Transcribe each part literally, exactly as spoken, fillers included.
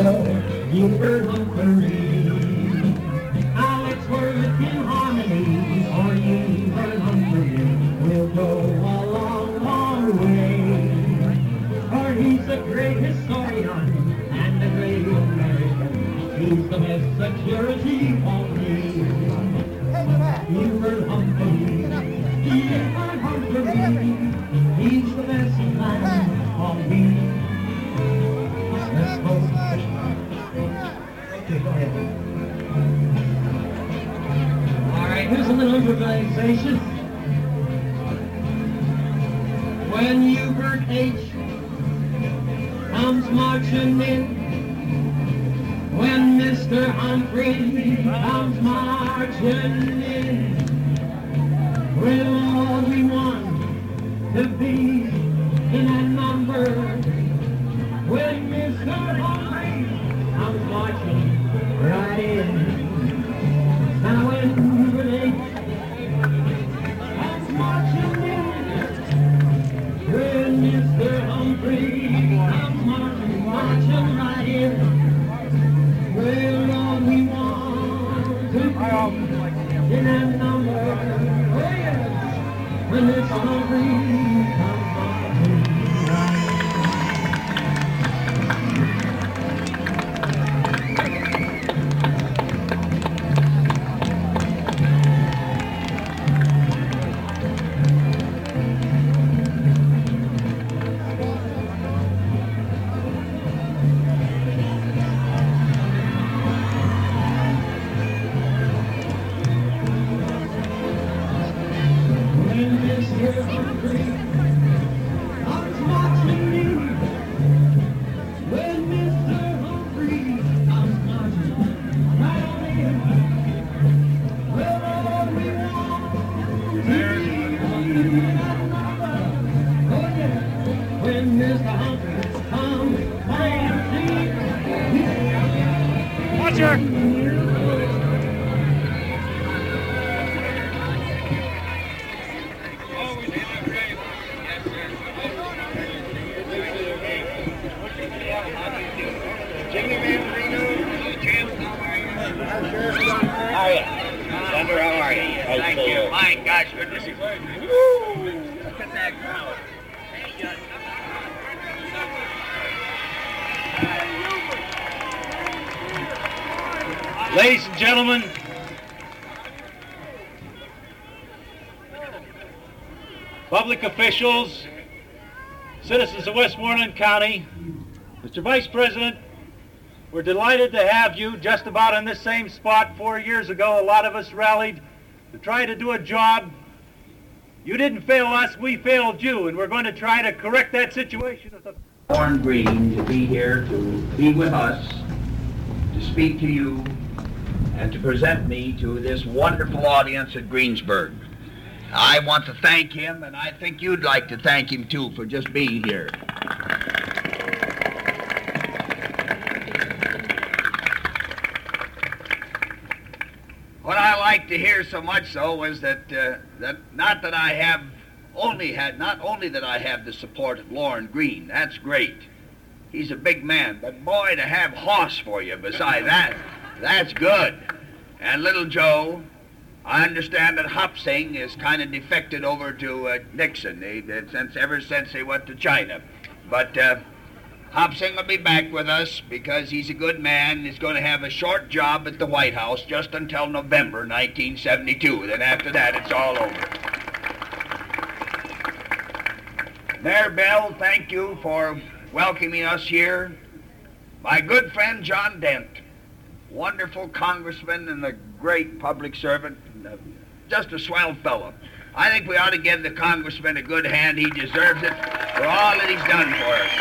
for Hubert Humphrey. Now let's work in harmony, or Hubert Humphrey will go a long, long way. For he's a great historian and a great American. He's the best security for me. Hubert Humphrey, Hubert Humphrey, he's the best man for me. Let's go. Okay, go ahead. All right, here's a little improvisation. When Hubert H. comes marching in, when Mister Humphrey comes marching in, we're all we want to be in that number. When Mister Humphrey comes marching right in. Now when Hubert H. comes marching in, when Mister Humphrey comes marching, marching right in, we're all we want to be in that number. Oh yes, when Mister Humphrey comes marching right in. Ladies and gentlemen, public officials, citizens of Westmoreland County, Mister Vice President, we're delighted to have you just about in this same spot four years ago. A lot of us rallied to try to do a job. You didn't fail us, we failed you, and we're going to try to correct that situation. Lorne Greene to be here, to be with us, to speak to you, and to present me to this wonderful audience at Greensburg. I want to thank him, and I think you'd like to thank him too for just being here. What I like to hear so much so was that uh, that not that I have only had not only that I have the support of Lorne Greene. That's great. He's a big man, but boy, to have Hoss for you beside that, that's good. And little Joe, I understand that Hopsing is kind of defected over to uh, Nixon they, they, since ever since they went to China. But uh, Hopsing will be back with us because he's a good man. He's going to have a short job at the White House just until November nineteen seventy-two. Then after that, it's all over. Mayor Bell, thank you for welcoming us here. My good friend John Dent, wonderful congressman and a great public servant, and, uh, just a swell fellow. I think we ought to give the congressman a good hand. He deserves it for all that he's done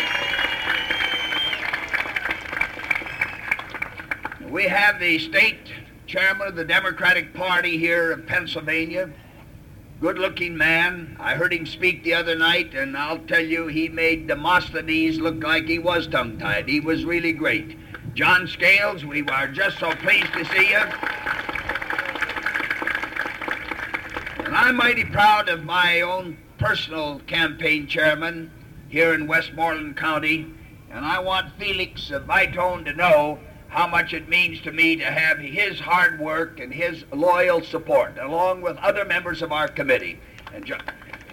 for us. We have the state chairman of the Democratic Party here of Pennsylvania, good-looking man. I heard him speak the other night, and I'll tell you, he made Demosthenes look like he was tongue-tied. He was really great. John Scales, we are just so pleased to see you. And I'm mighty proud of my own personal campaign chairman here in Westmoreland County. And I want Felix Vitone to know how much it means to me to have his hard work and his loyal support, along with other members of our committee. And jo-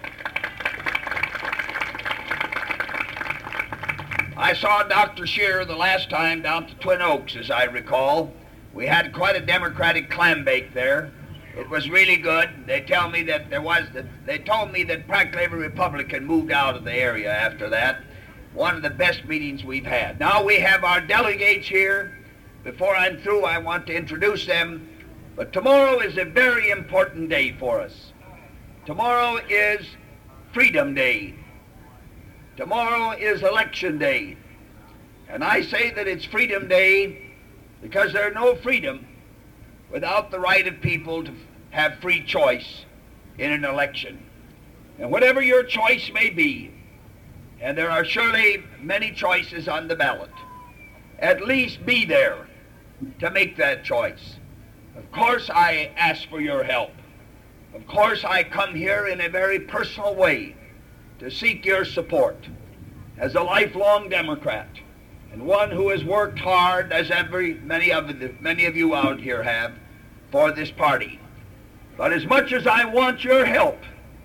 I saw Doctor Scheer the last time down to Twin Oaks, as I recall. We had quite a Democratic clam bake there. It was really good. They tell me that there was, that they told me that practically every Republican moved out of the area after that. One of the best meetings we've had. Now we have our delegates here. Before I'm through, I want to introduce them. But tomorrow is a very important day for us. Tomorrow is Freedom Day. Tomorrow is Election Day. And I say that it's Freedom Day because there's no freedom without the right of people to have free choice in an election. And whatever your choice may be, and there are surely many choices on the ballot, at least be there to make that choice. Of course, I ask for your help. Of course, I come here in a very personal way to seek your support as a lifelong Democrat and one who has worked hard, as every many of the, many of you out here have, for this party. But as much as I want your help,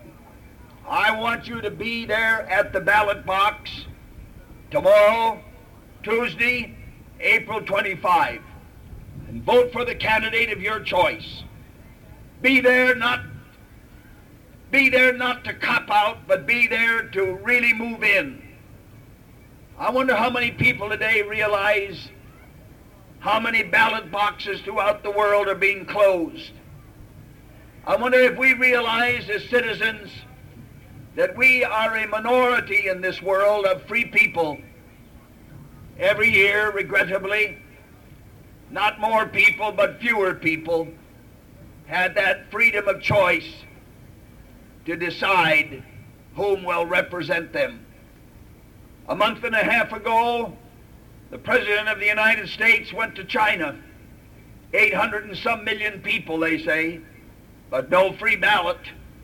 I want you to be there at the ballot box tomorrow, Tuesday, April twenty-fifth, and vote for the candidate of your choice. Be there not be there not to cop out, but be there to really move in. I wonder how many people today realize how many ballot boxes throughout the world are being closed. I wonder if we realize as citizens that we are a minority in this world of free people. Every year, regrettably, not more people, but fewer people had that freedom of choice to decide whom will represent them. A month and a half ago, the President of the United States went to China. eight hundred and some million people, they say, but no free ballot.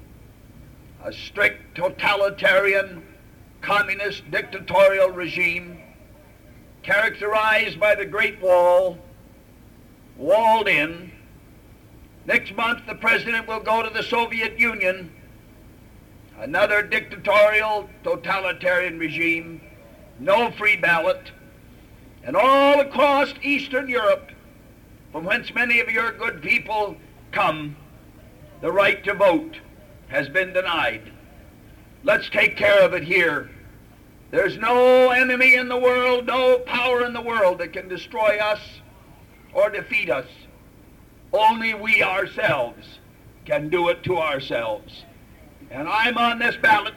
A strict, totalitarian, communist, dictatorial regime characterized by the Great Wall, walled in. Next month, the President will go to the Soviet Union, another dictatorial, totalitarian regime, no free ballot. And all across Eastern Europe, from whence many of your good people come, the right to vote has been denied. Let's take care of it here. There's no enemy in the world, no power in the world that can destroy us or defeat us. Only we ourselves can do it to ourselves. And I'm on this ballot.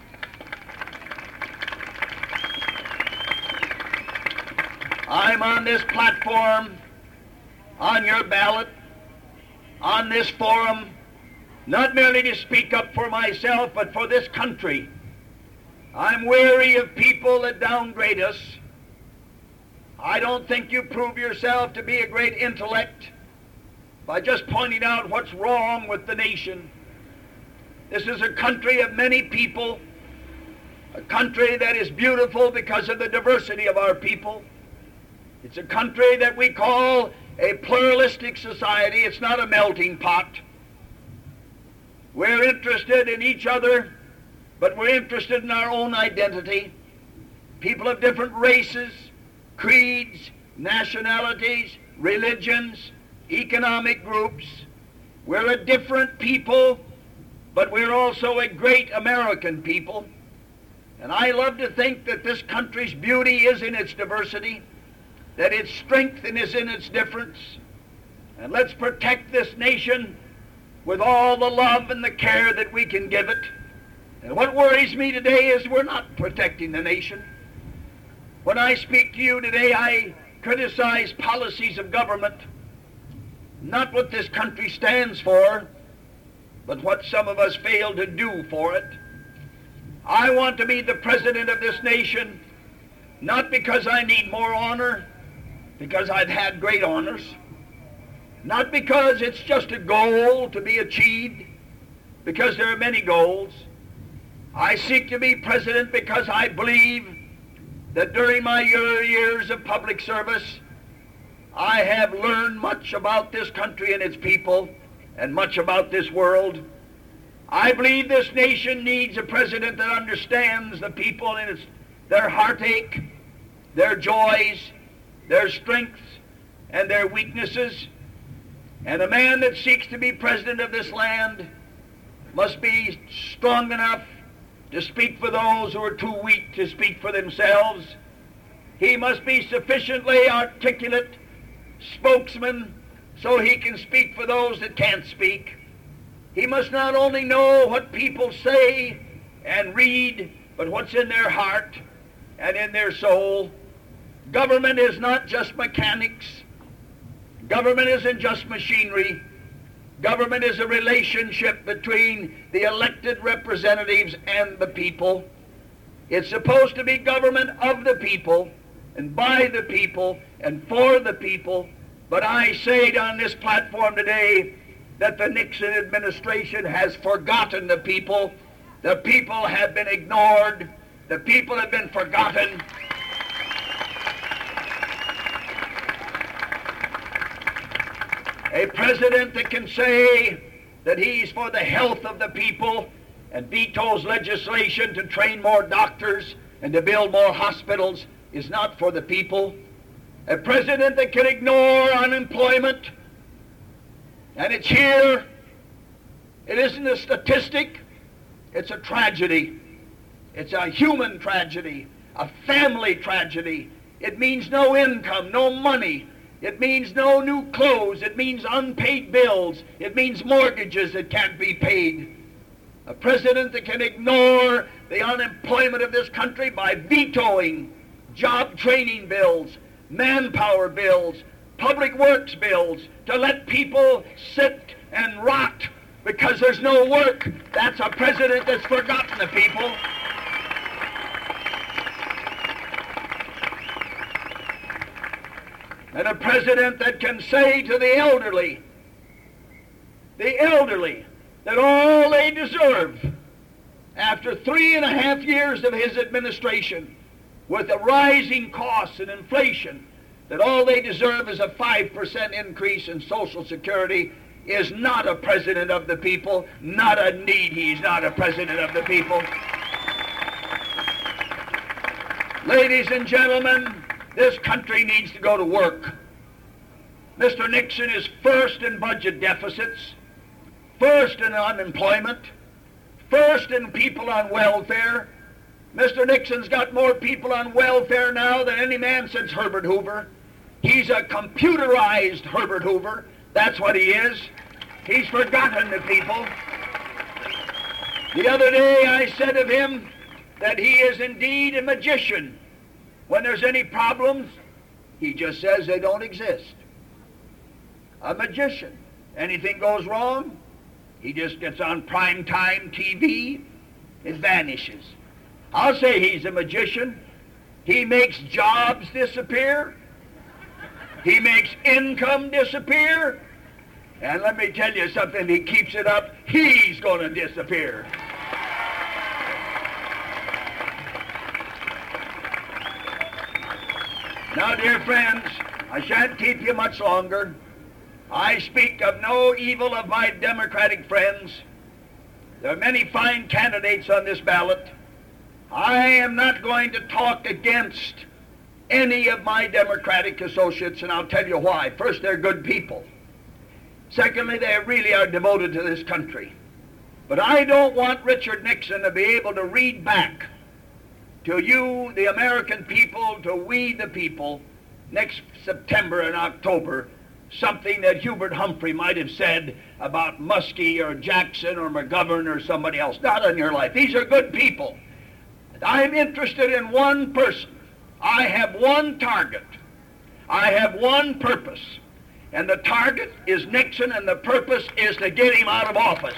I'm on this platform, on your ballot, on this forum, not merely to speak up for myself, but for this country. I'm weary of people that downgrade us. I don't think you prove yourself to be a great intellect by just pointing out what's wrong with the nation. This is a country of many people, a country that is beautiful because of the diversity of our people. It's a country that we call a pluralistic society. It's not a melting pot. We're interested in each other, but we're interested in our own identity. People of different races, creeds, nationalities, religions, economic groups. We're a different people, but we're also a great American people. And I love to think that this country's beauty is in its diversity, that its strength is in its difference. And let's protect this nation with all the love and the care that we can give it. And what worries me today is we're not protecting the nation. When I speak to you today, I criticize policies of government, not what this country stands for, but what some of us fail to do for it. I want to be the president of this nation, not because I need more honor, because I've had great honors, not because it's just a goal to be achieved, because there are many goals. I seek to be president because I believe that during my years of public service, I have learned much about this country and its people and much about this world. I believe this nation needs a president that understands the people and its, their heartache, their joys, their strengths, and their weaknesses. And a man that seeks to be president of this land must be strong enough to speak for those who are too weak to speak for themselves. He must be sufficiently articulate spokesman so he can speak for those that can't speak. He must not only know what people say and read, but what's in their heart and in their soul. Government is not just mechanics. Government isn't just machinery. Government is a relationship between the elected representatives and the people. It's supposed to be government of the people and by the people and for the people. But I say on this platform today that the Nixon administration has forgotten the people. The people have been ignored. The people have been forgotten. A president that can say that he's for the health of the people and vetoes legislation to train more doctors and to build more hospitals is not for the people. A president that can ignore unemployment, and it's here. It isn't a statistic. It's a tragedy. It's a human tragedy, a family tragedy. It means no income, no money. It means no new clothes. It means unpaid bills. It means mortgages that can't be paid. A president that can ignore the unemployment of this country by vetoing job training bills, manpower bills, public works bills, to let people sit and rot because there's no work. That's a president that's forgotten the people. And a president that can say to the elderly, the elderly, that all they deserve after three and a half years of his administration, with the rising costs and inflation, that all they deserve is a five percent increase in Social Security, is not a president of the people, not a need. He's not a president of the people. Ladies and gentlemen, this country needs to go to work. Mister Nixon is first in budget deficits, first in unemployment, first in people on welfare. Mister Nixon's got more people on welfare now than any man since Herbert Hoover. He's a computerized Herbert Hoover. That's what he is. He's forgotten the people. The other day I said of him that he is indeed a magician. When there's any problems, he just says they don't exist. A magician. Anything goes wrong, he just gets on primetime T V, it vanishes. I'll say he's a magician. He makes jobs disappear. He makes income disappear. And let me tell you something, he keeps it up, he's going to disappear. Now, dear friends, I shan't keep you much longer. I speak of no evil of my Democratic friends. There are many fine candidates on this ballot. I am not going to talk against any of my Democratic associates, and I'll tell you why. First, they're good people. Secondly, they really are devoted to this country. But I don't want Richard Nixon to be able to read back to you, the American people, to we, the people, next September and October, something that Hubert Humphrey might have said about Muskie or Jackson or McGovern or somebody else. Not in your life. These are good people. I'm interested in one person. I have one target. I have one purpose. And the target is Nixon, and the purpose is to get him out of office.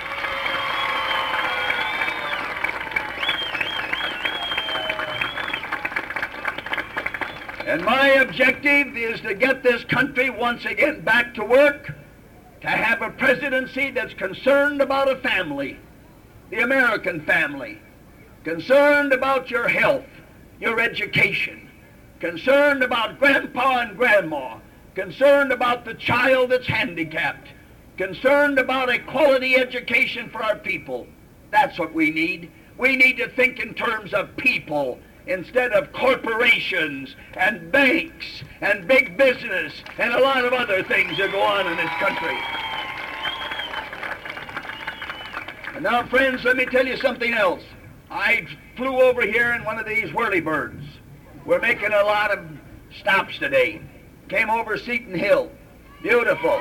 And my objective is to get this country once again back to work, to have a presidency that's concerned about a family, the American family, concerned about your health, your education, concerned about grandpa and grandma, concerned about the child that's handicapped, concerned about a quality education for our people. That's what we need. We need to think in terms of people instead of corporations and banks and big business and a lot of other things that go on in this country. And now, friends, let me tell you something else. I flew over here in one of these whirlybirds. We're making a lot of stops today. Came over Seton Hill. Beautiful.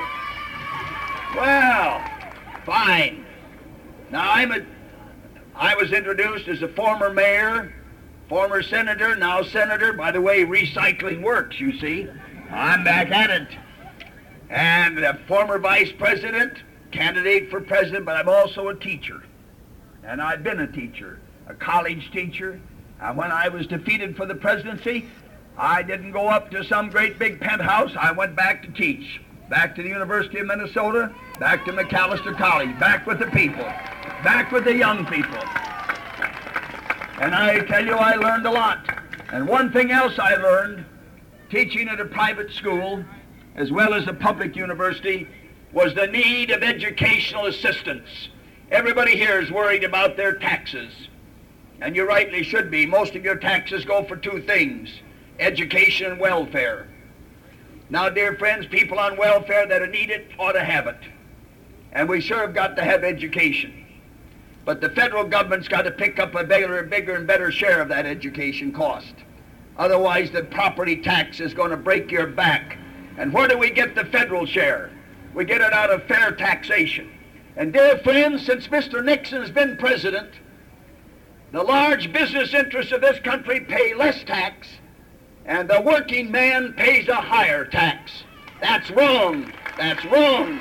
Well, fine. Now, I'm a, I was introduced as a former mayor, former senator, now senator. By the way, recycling works, you see. I'm back at it. And a former vice president, candidate for president, but I'm also a teacher. And I've been a teacher, a college teacher. And when I was defeated for the presidency, I didn't go up to some great big penthouse. I went back to teach. Back to the University of Minnesota, back to Macalester College, back with the people, back with the young people. And I tell you, I learned a lot. And one thing else I learned, teaching at a private school, as well as a public university, was the need of educational assistance. Everybody here is worried about their taxes. And you rightly should be. Most of your taxes go for two things, education and welfare. Now, dear friends, people on welfare that need it ought to have it. And we sure have got to have education. But the federal government's got to pick up a bigger, bigger and better share of that education cost. Otherwise, the property tax is going to break your back. And where do we get the federal share? We get it out of fair taxation. And dear friends, since Mister Nixon has been president, the large business interests of this country pay less tax, and the working man pays a higher tax. That's wrong. That's wrong.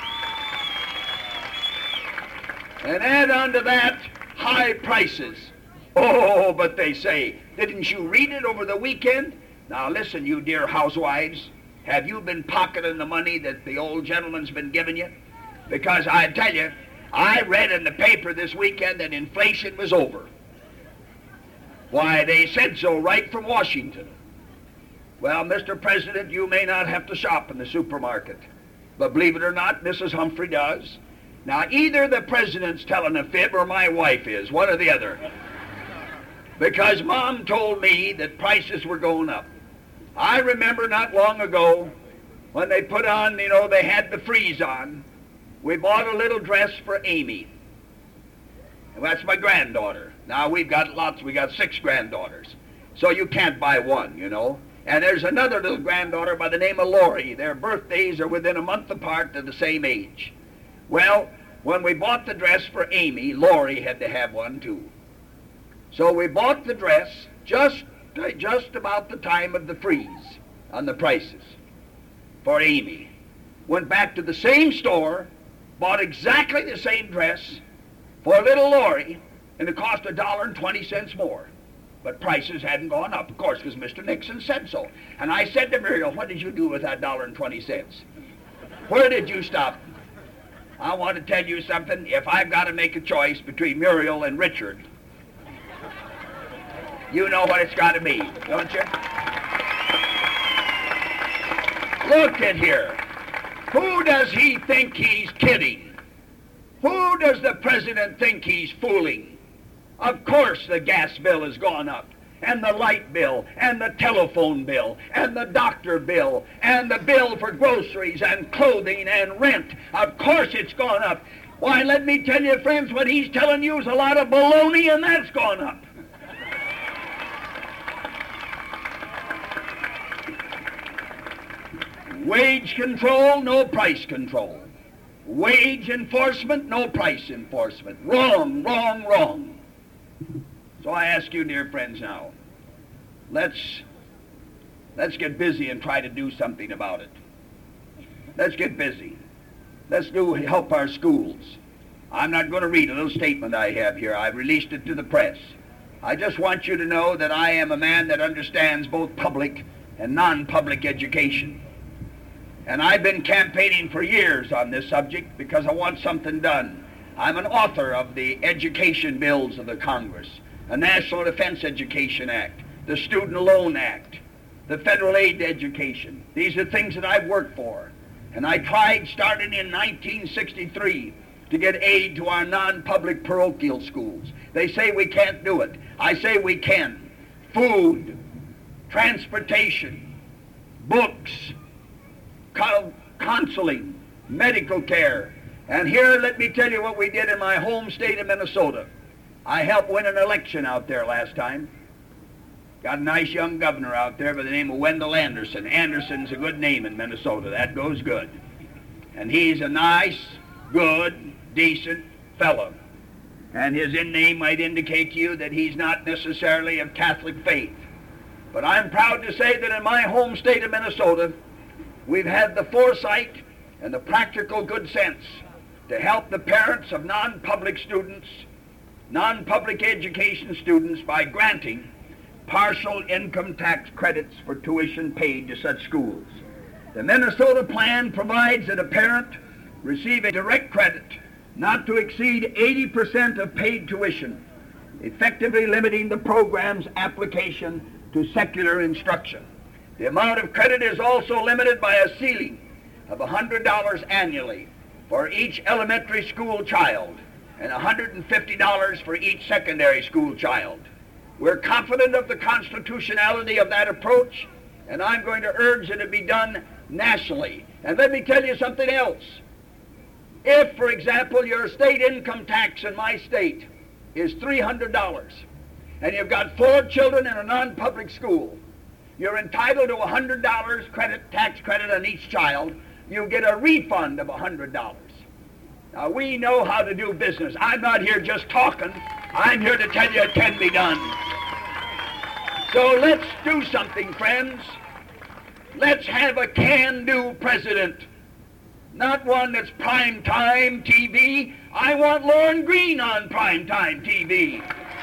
And add on to that high prices. Oh, but they say, didn't you read it over the weekend? Now listen, you dear housewives, have you been pocketing the money that the old gentleman's been giving you? Because I tell you, I read in the paper this weekend that inflation was over. Why, they said so right from Washington. Well, Mister President, you may not have to shop in the supermarket, but believe it or not, Missus Humphrey does. Now, either the president's telling a fib or my wife is, one or the other. Because Mom told me that prices were going up. I remember not long ago when they put on, you know, they had the freeze on. We bought a little dress for Amy. And that's my granddaughter. Now, we've got lots, we got six granddaughters. So you can't buy one, you know. And there's another little granddaughter by the name of Lori. Their birthdays are within a month apart. They're the same age. Well, when we bought the dress for Amy, Lori had to have one too. So we bought the dress just, just about the time of the freeze on the prices for Amy. Went back to the same store, bought exactly the same dress for little Lori, and it cost a dollar and twenty cents more. But prices hadn't gone up, of course, because Mister Nixon said so. And I said to Muriel, what did you do with that dollar and twenty cents? Where did you stop? I want to tell you something. If I've got to make a choice between Muriel and Richard, you know what it's got to be, don't you? Look at here. Who does he think he's kidding? Who does the president think he's fooling? Of course the gas bill has gone up, and the light bill, and the telephone bill, and the doctor bill, and the bill for groceries and clothing and rent. Of course it's gone up. Why, let me tell you, friends, what he's telling you is a lot of baloney, and that's gone up. Wage control, no price control. Wage enforcement, no price enforcement. Wrong, wrong, wrong. So I ask you, dear friends, now, let's, let's get busy and try to do something about it. Let's get busy. Let's do help our schools. I'm not going to read a little statement I have here. I've released it to the press. I just want you to know that I am a man that understands both public and non-public education. And I've been campaigning for years on this subject because I want something done. I'm an author of the education bills of the Congress, a National Defense Education Act, the Student Loan Act, the federal aid to education. These are things that I've worked for. And I tried, starting in nineteen sixty-three, to get aid to our non-public parochial schools. They say we can't do it. I say we can. Food, transportation, books, counseling, medical care. And here, let me tell you what we did in my home state of Minnesota. I helped win an election out there last time. Got a nice young governor out there by the name of Wendell Anderson. Anderson's a good name in Minnesota. That goes good. And he's a nice, good, decent fellow. And his in name might indicate to you that he's not necessarily of Catholic faith. But I'm proud to say that in my home state of Minnesota, we've had the foresight and the practical good sense to help the parents of non-public students, non-public education students, by granting partial income tax credits for tuition paid to such schools. The Minnesota plan provides that a parent receive a direct credit not to exceed eighty percent of paid tuition, effectively limiting the program's application to secular instruction. The amount of credit is also limited by a ceiling of one hundred dollars annually for each elementary school child and one hundred fifty dollars for each secondary school child. We're confident of the constitutionality of that approach, and I'm going to urge that it be done nationally. And let me tell you something else. If, for example, your state income tax in my state is three hundred dollars, and you've got four children in a non-public school, you're entitled to one hundred dollars credit, tax credit on each child. You get a refund of one hundred dollars. Now, we know how to do business. I'm not here just talking. I'm here to tell you it can be done. So let's do something, friends. Let's have a can-do president. Not one that's prime-time T V. I want Lorne Greene on prime-time T V.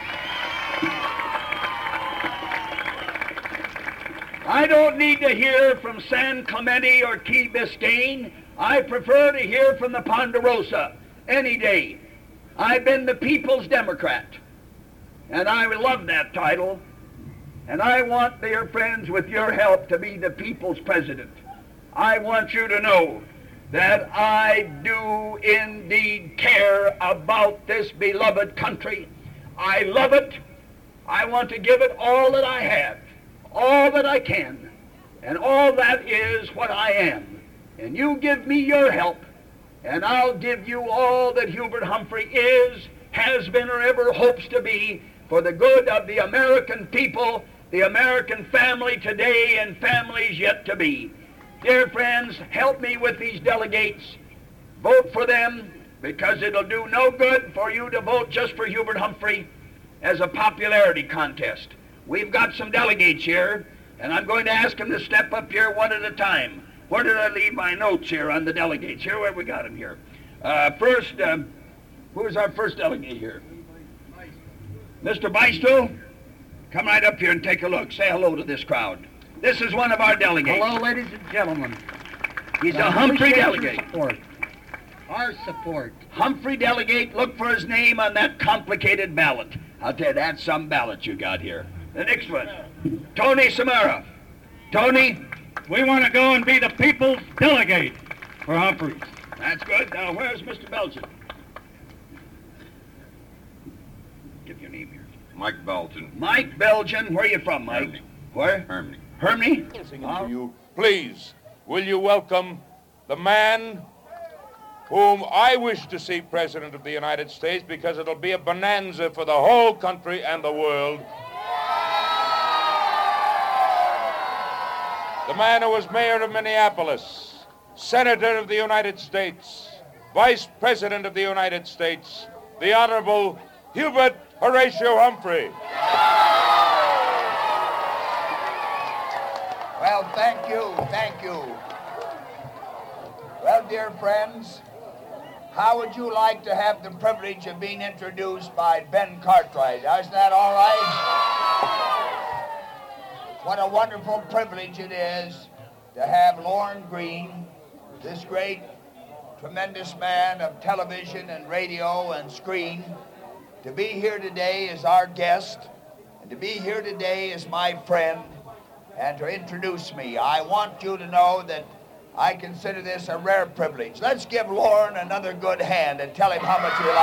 I don't need to hear from San Clemente or Key Biscayne. I prefer to hear from the Ponderosa any day. I've been the People's Democrat, and I love that title. And I want, dear friends, with your help, to be the people's president. I want you to know that I do indeed care about this beloved country. I love it. I want to give it all that I have, all that I can, and all that is what I am. And you give me your help, and I'll give you all that Hubert Humphrey is, has been, or ever hopes to be, for the good of the American people, the American family today, and families yet to be. Dear friends, help me with these delegates. Vote for them, because it'll do no good for you to vote just for Hubert Humphrey as a popularity contest. We've got some delegates here, and I'm going to ask them to step up here one at a time. Where did I leave my notes here on the delegates? Here, where we got them here. Uh, first, um, who's our first delegate here? Mister Beistel, come right up here and take a look. Say hello to this crowd. This is one of our delegates. Hello, ladies and gentlemen. He's a Humphrey delegate. Support. Our support. Humphrey delegate, look for his name on that complicated ballot. I'll tell you, that's some ballot you got here. The next one, Tony Samara. Tony? We want to go and be the people's delegate for Humphreys. That's good. Now, where's Mister Belgian? Give your name here. Mike Belgian. Mike Belgian. Where are you from, Mike? Hermny. Where? Hermny. Hermny? To you. Please, will you welcome the man whom I wish to see President of the United States, because it'll be a bonanza for the whole country and the world. The man who was mayor of Minneapolis, Senator of the United States, Vice President of the United States, the Honorable Hubert Horatio Humphrey. Well, thank you, thank you. Well, dear friends, how would you like to have the privilege of being introduced by Ben Cartwright? Isn't that all right? What a wonderful privilege it is to have Lorne Greene, this great, tremendous man of television and radio and screen, to be here today as our guest and to be here today as my friend and to introduce me. I want you to know that I consider this a rare privilege. Let's give Lorne another good hand and tell him how much we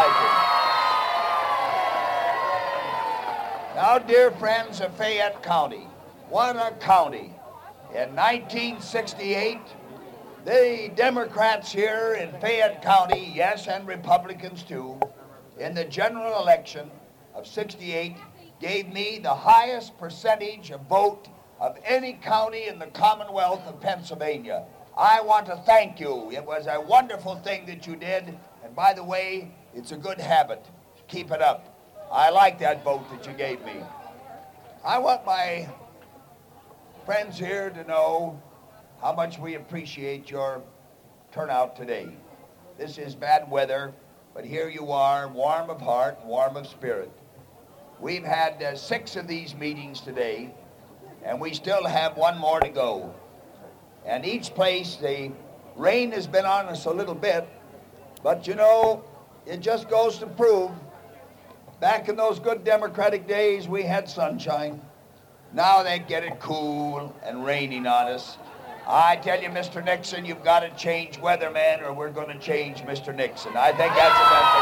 like him. Now, dear friends of Fayette County, what a county. In nineteen sixty-eight, the Democrats here in Fayette County, yes, and Republicans too, in the general election of sixty-eight, gave me the highest percentage of vote of any county in the Commonwealth of Pennsylvania. I want to thank you. It was a wonderful thing that you did, and by the way, it's a good habit. Keep it up. I like that vote that you gave me. I want my friends here to know how much we appreciate your turnout today. This is bad weather, but here you are, warm of heart, warm of spirit. We've had uh, six of these meetings today, and we still have one more to go. And each place, the rain has been on us a little bit, but you know, it just goes to prove, back in those good Democratic days, we had sunshine. Now they get it cool and raining on us. I tell you, Mister Nixon, you've got to change weatherman or we're going to change Mister Nixon. I think that's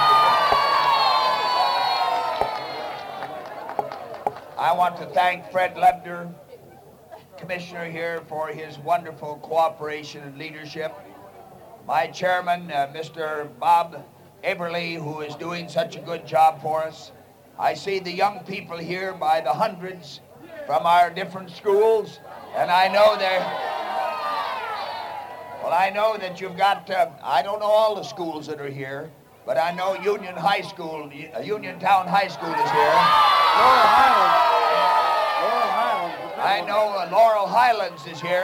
the best thing to do. I want to thank Fred Lebner, Commissioner here, for his wonderful cooperation and leadership. My chairman, uh, Mister Bob Everly, who is doing such a good job for us. I see the young people here by the hundreds from our different schools, and I know they're, well, I know that you've got, uh, I don't know all the schools that are here, but I know Union High School, uh, Uniontown High School is here. Laurel Highlands. Laurel Highlands. I know uh, Laurel Highlands is here.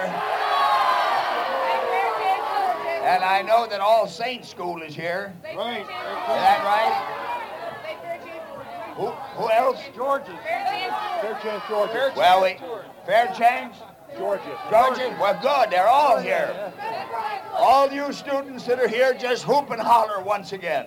And I know that All Saints School is here. Right. Is that right? Who, who else? Georgia. Fairchance, Georgia. Well, we, Fairchance? Georgia. Georgia? Well, good. They're all here. All you students that are here, just hoop and holler once again.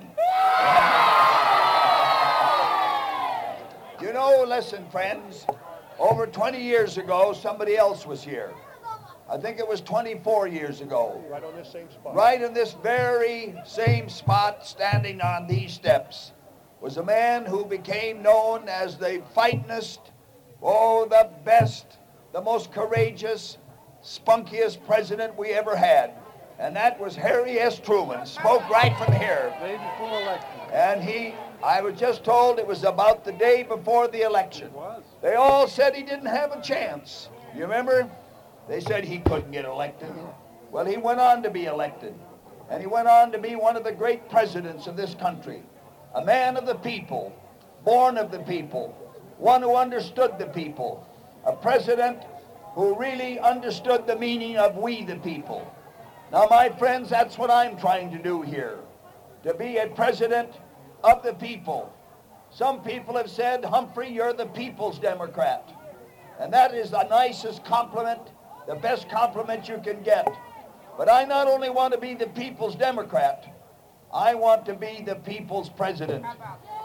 You know, listen, friends, over twenty years ago, somebody else was here. I think it was twenty-four years ago. Right on this same spot. Right in this very same spot, standing on these steps, was a man who became known as the fightingest, oh, the best, the most courageous, spunkiest president we ever had. And that was Harry S. Truman, spoke right from here. Day before election. And he, I was just told it was about the day before the election. It was. They all said he didn't have a chance. You remember? They said he couldn't get elected. Well, he went on to be elected. And he went on to be one of the great presidents of this country. A man of the people, born of the people, one who understood the people. A president who really understood the meaning of we the people. Now, my friends, that's what I'm trying to do here. To be a president of the people. Some people have said, Humphrey, you're the people's Democrat. And that is the nicest compliment, the best compliment you can get. But I not only want to be the people's Democrat, I want to be the people's president. And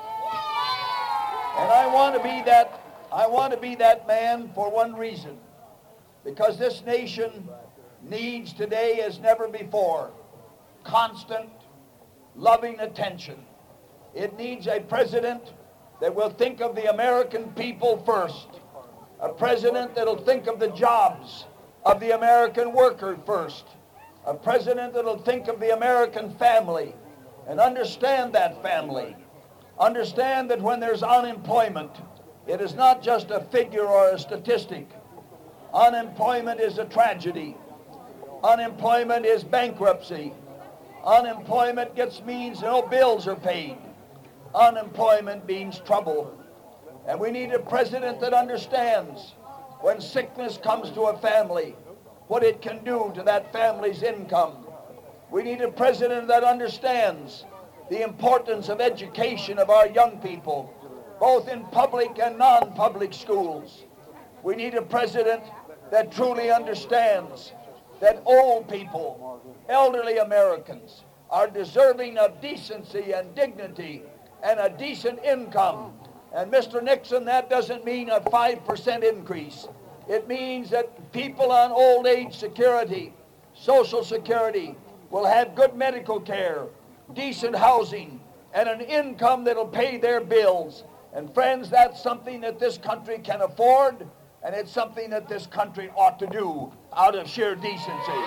I want to be that, I want to be that man for one reason. Because this nation needs today as never before constant, loving attention. It needs a president that will think of the American people first. A president that will think of the jobs of the American worker first. A president that will think of the American family and understand that family. Understand that when there's unemployment, it is not just a figure or a statistic. Unemployment is a tragedy. Unemployment is bankruptcy. Unemployment gets means no bills are paid. Unemployment means trouble. And we need a president that understands when sickness comes to a family, what it can do to that family's income. We need a president that understands the importance of education of our young people, both in public and non-public schools. We need a president that truly understands that old people, elderly Americans, are deserving of decency and dignity and a decent income. And Mister Nixon, that doesn't mean a five percent increase. It means that people on old age security, Social Security, will have good medical care, decent housing, and an income that'll pay their bills. And friends, that's something that this country can afford, and it's something that this country ought to do out of sheer decency.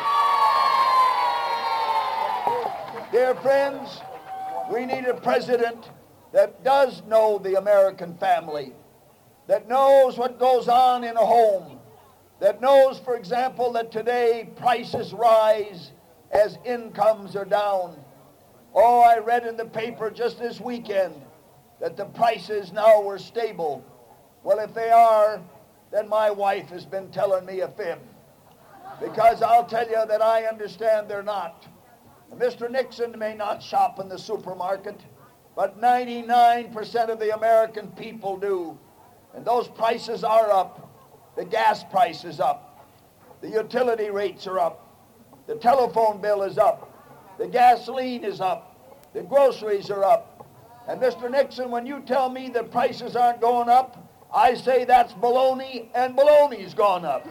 Dear friends, we need a president that does know the American family, that knows what goes on in a home, that knows, for example, that today prices rise as incomes are down. Oh, I read in the paper just this weekend that the prices now were stable. Well, if they are, then my wife has been telling me a fib, because I'll tell you that I understand they're not. Mister Nixon may not shop in the supermarket, but ninety-nine percent of the American people do. And those prices are up. The gas price is up. The utility rates are up. The telephone bill is up. The gasoline is up. The groceries are up. And Mister Nixon, when you tell me that prices aren't going up, I say that's baloney, and baloney's gone up.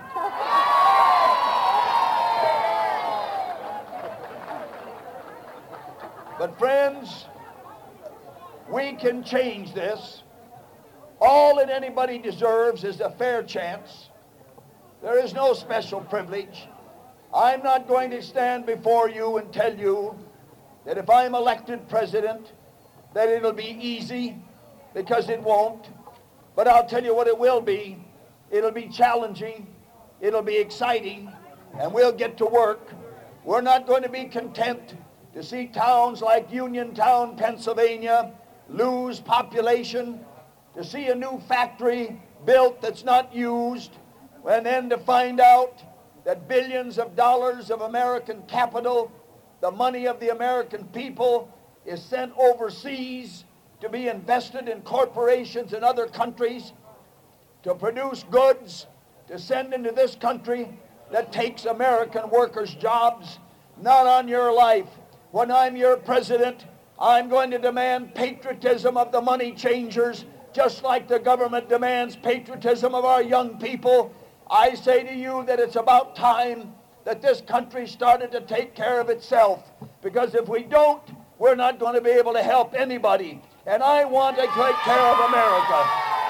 But friends, we can change this. All that anybody deserves is a fair chance. There is no special privilege. I'm not going to stand before you and tell you that if I'm elected president, that it'll be easy, because it won't. But I'll tell you what it will be. It'll be challenging. It'll be exciting. And we'll get to work. We're not going to be content to see towns like Uniontown, Pennsylvania, lose population, to see a new factory built that's not used, and then to find out that billions of dollars of American capital, the money of the American people, is sent overseas to be invested in corporations in other countries, to produce goods, to send into this country that takes American workers' jobs. Not on your life. When I'm your president, I'm going to demand patriotism of the money changers, just like the government demands patriotism of our young people. I say to you that it's about time that this country started to take care of itself, because if we don't, we're not going to be able to help anybody. And I want to take care of America.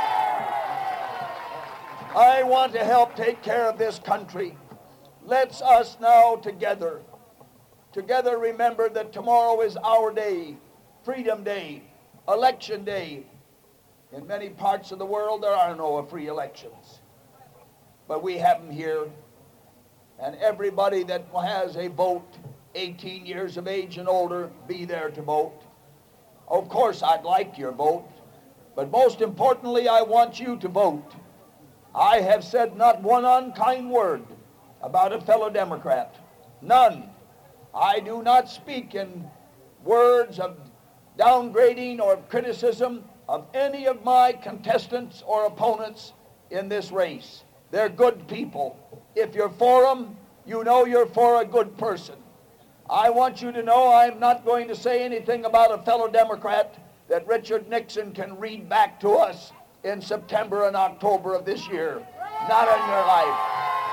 I want to help take care of this country. Let's us now together Together remember that tomorrow is our day, Freedom Day, Election Day. In many parts of the world there are no free elections, but we have them here. And everybody that has a vote, eighteen years of age and older, be there to vote. Of course, I'd like your vote, but most importantly, I want you to vote. I have said not one unkind word about a fellow Democrat. None. I do not speak in words of downgrading or criticism of any of my contestants or opponents in this race. They're good people. If you're for them, you know you're for a good person. I want you to know I'm not going to say anything about a fellow Democrat that Richard Nixon can read back to us in September and October of this year. Not in your life.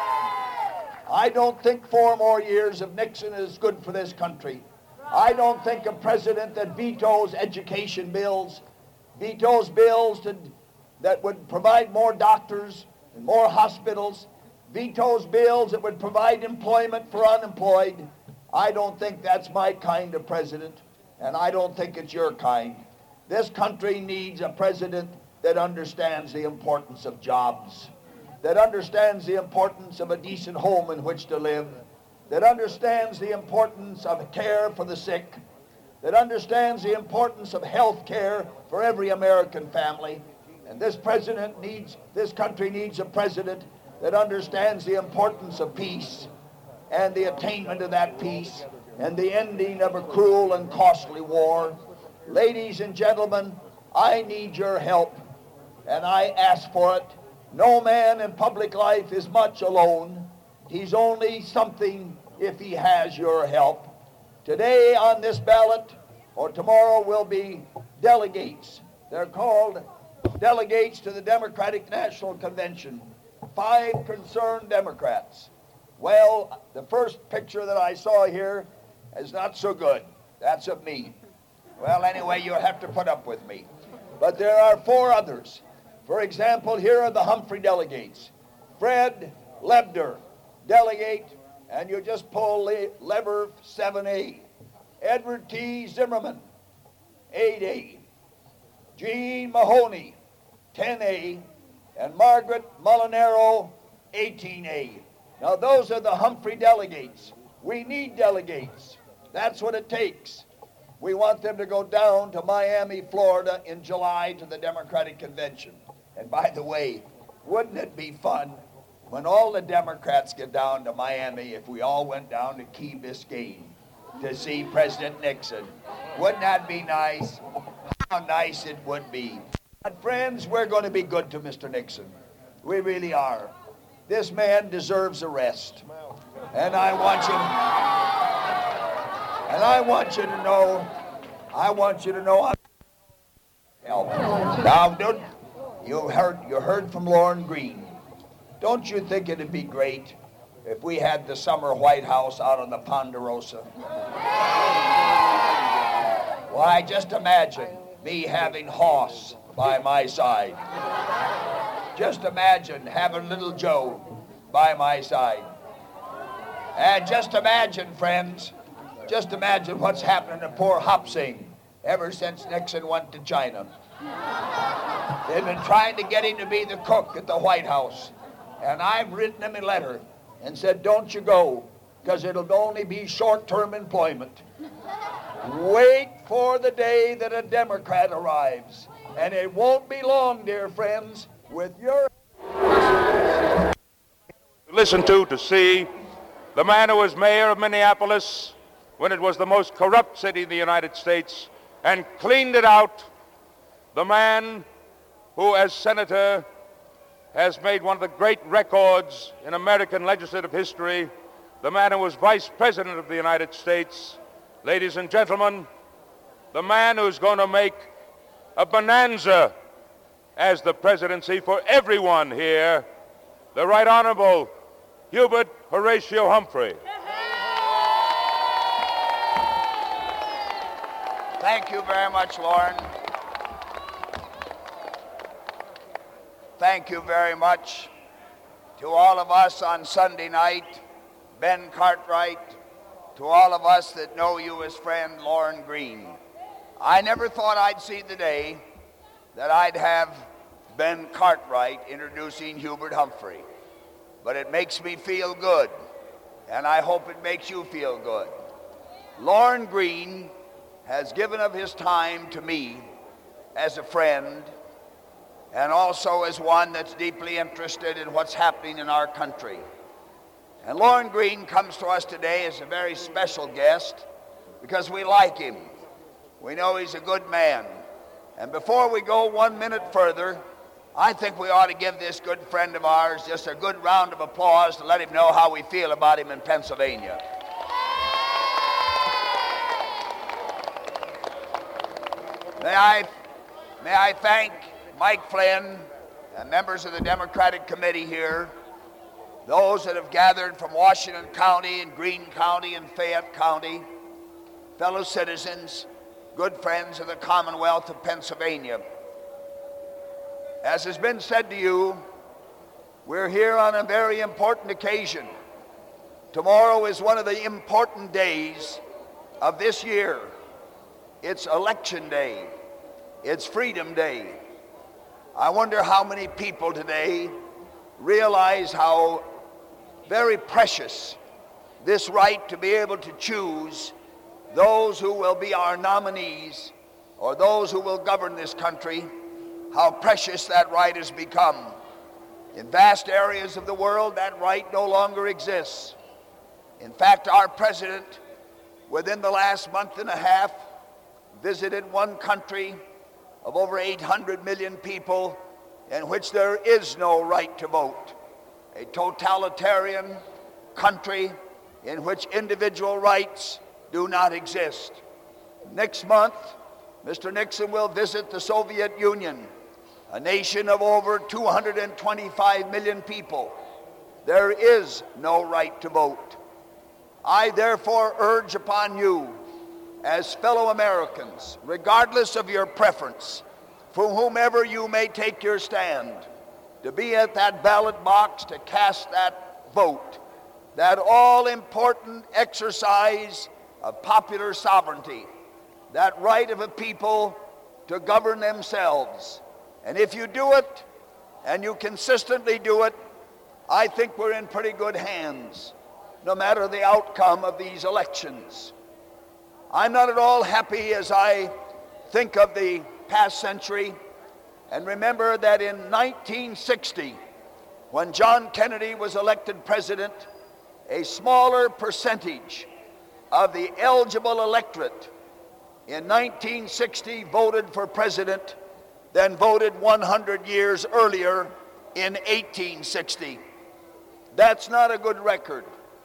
I don't think four more years of Nixon is good for this country. I don't think a president that vetoes education bills, vetoes bills to, that would provide more doctors and more hospitals, vetoes bills that would provide employment for unemployed. I don't think that's my kind of president, and I don't think it's your kind. This country needs a president that understands the importance of jobs, that understands the importance of a decent home in which to live, that understands the importance of care for the sick, that understands the importance of health care for every American family. And this president needs, this country needs a president that understands the importance of peace and the attainment of that peace and the ending of a cruel and costly war. Ladies and gentlemen, I need your help, and I ask for it. No man in public life is much alone. He's only something if he has your help. Today on this ballot, or tomorrow, will be delegates. They're called delegates to the Democratic National Convention, five concerned Democrats. Well, the first picture that I saw here is not so good. That's of me. Well, anyway, you'll have to put up with me. But there are four others. For example, here are the Humphrey delegates. Fred Lebder, delegate, and you just pull le- lever seven A. Edward T. Zimmerman, eight A. Gene Mahoney, ten A. And Margaret Molinaro, eighteen A. Now, those are the Humphrey delegates. We need delegates. That's what it takes. We want them to go down to Miami, Florida in July to the Democratic Convention. And by the way, wouldn't it be fun when all the Democrats get down to Miami if we all went down to Key Biscayne to see President Nixon? Wouldn't that be nice? How nice it would be. But friends, we're going to be good to Mister Nixon. We really are. This man deserves a rest. And I want you and I want you to know, I want you to know I'm help. Now, don't, you heard you heard from Lorne Greene. Don't you think it'd be great if we had the summer White House out on the Ponderosa? Why, just imagine me having Hoss by my side. Just imagine having little Joe by my side. And just imagine, friends, just imagine what's happening to poor Hopsing ever since Nixon went to China. They've been trying to get him to be the cook at the White House. And I've written him a letter and said, don't you go, because it'll only be short-term employment. Wait for the day that a Democrat arrives. And it won't be long, dear friends, with your... Listen to, to see the man who was mayor of Minneapolis when it was the most corrupt city in the United States and cleaned it out. The man who, as senator, has made one of the great records in American legislative history. The man who was vice president of the United States. Ladies and gentlemen, the man who's going to make a bonanza as the presidency for everyone here, the Right Honorable Hubert Horatio Humphrey. Thank you very much, Lorne. Thank you very much to all of us on Sunday night, Ben Cartwright, to all of us that know you as friend Lorne Greene. I never thought I'd see the day that I'd have Ben Cartwright introducing Hubert Humphrey. But it makes me feel good, and I hope it makes you feel good. Lorne Greene has given of his time to me as a friend and also as one that's deeply interested in what's happening in our country. And Lorne Greene comes to us today as a very special guest because we like him. We know he's a good man. And before we go one minute further, I think we ought to give this good friend of ours just a good round of applause to let him know how we feel about him in Pennsylvania. May I, may I thank Mike Flynn and members of the Democratic Committee here, those that have gathered from Washington County and Greene County and Fayette County, fellow citizens, good friends of the Commonwealth of Pennsylvania. As has been said to you, we're here on a very important occasion. Tomorrow is one of the important days of this year. It's Election Day. It's Freedom Day. I wonder how many people today realize how very precious this right to be able to choose those who will be our nominees or those who will govern this country, how precious that right has become. In vast areas of the world, that right no longer exists. In fact, our president, within the last month and a half, visited one country of over eight hundred million people in which there is no right to vote, a totalitarian country in which individual rights do not exist. Next month, Mister Nixon will visit the Soviet Union, a nation of over two hundred twenty-five million people, there is no right to vote. I therefore urge upon you, as fellow Americans, regardless of your preference, for whomever you may take your stand, to be at that ballot box to cast that vote, that all-important exercise of popular sovereignty, that right of a people to govern themselves. And if you do it, and you consistently do it, I think we're in pretty good hands, no matter the outcome of these elections. I'm not at all happy as I think of the past century and remember that in nineteen sixty, when John Kennedy was elected president, a smaller percentage of the eligible electorate in nineteen sixty voted for president than voted one hundred years earlier in eighteen sixty. That's not a good record.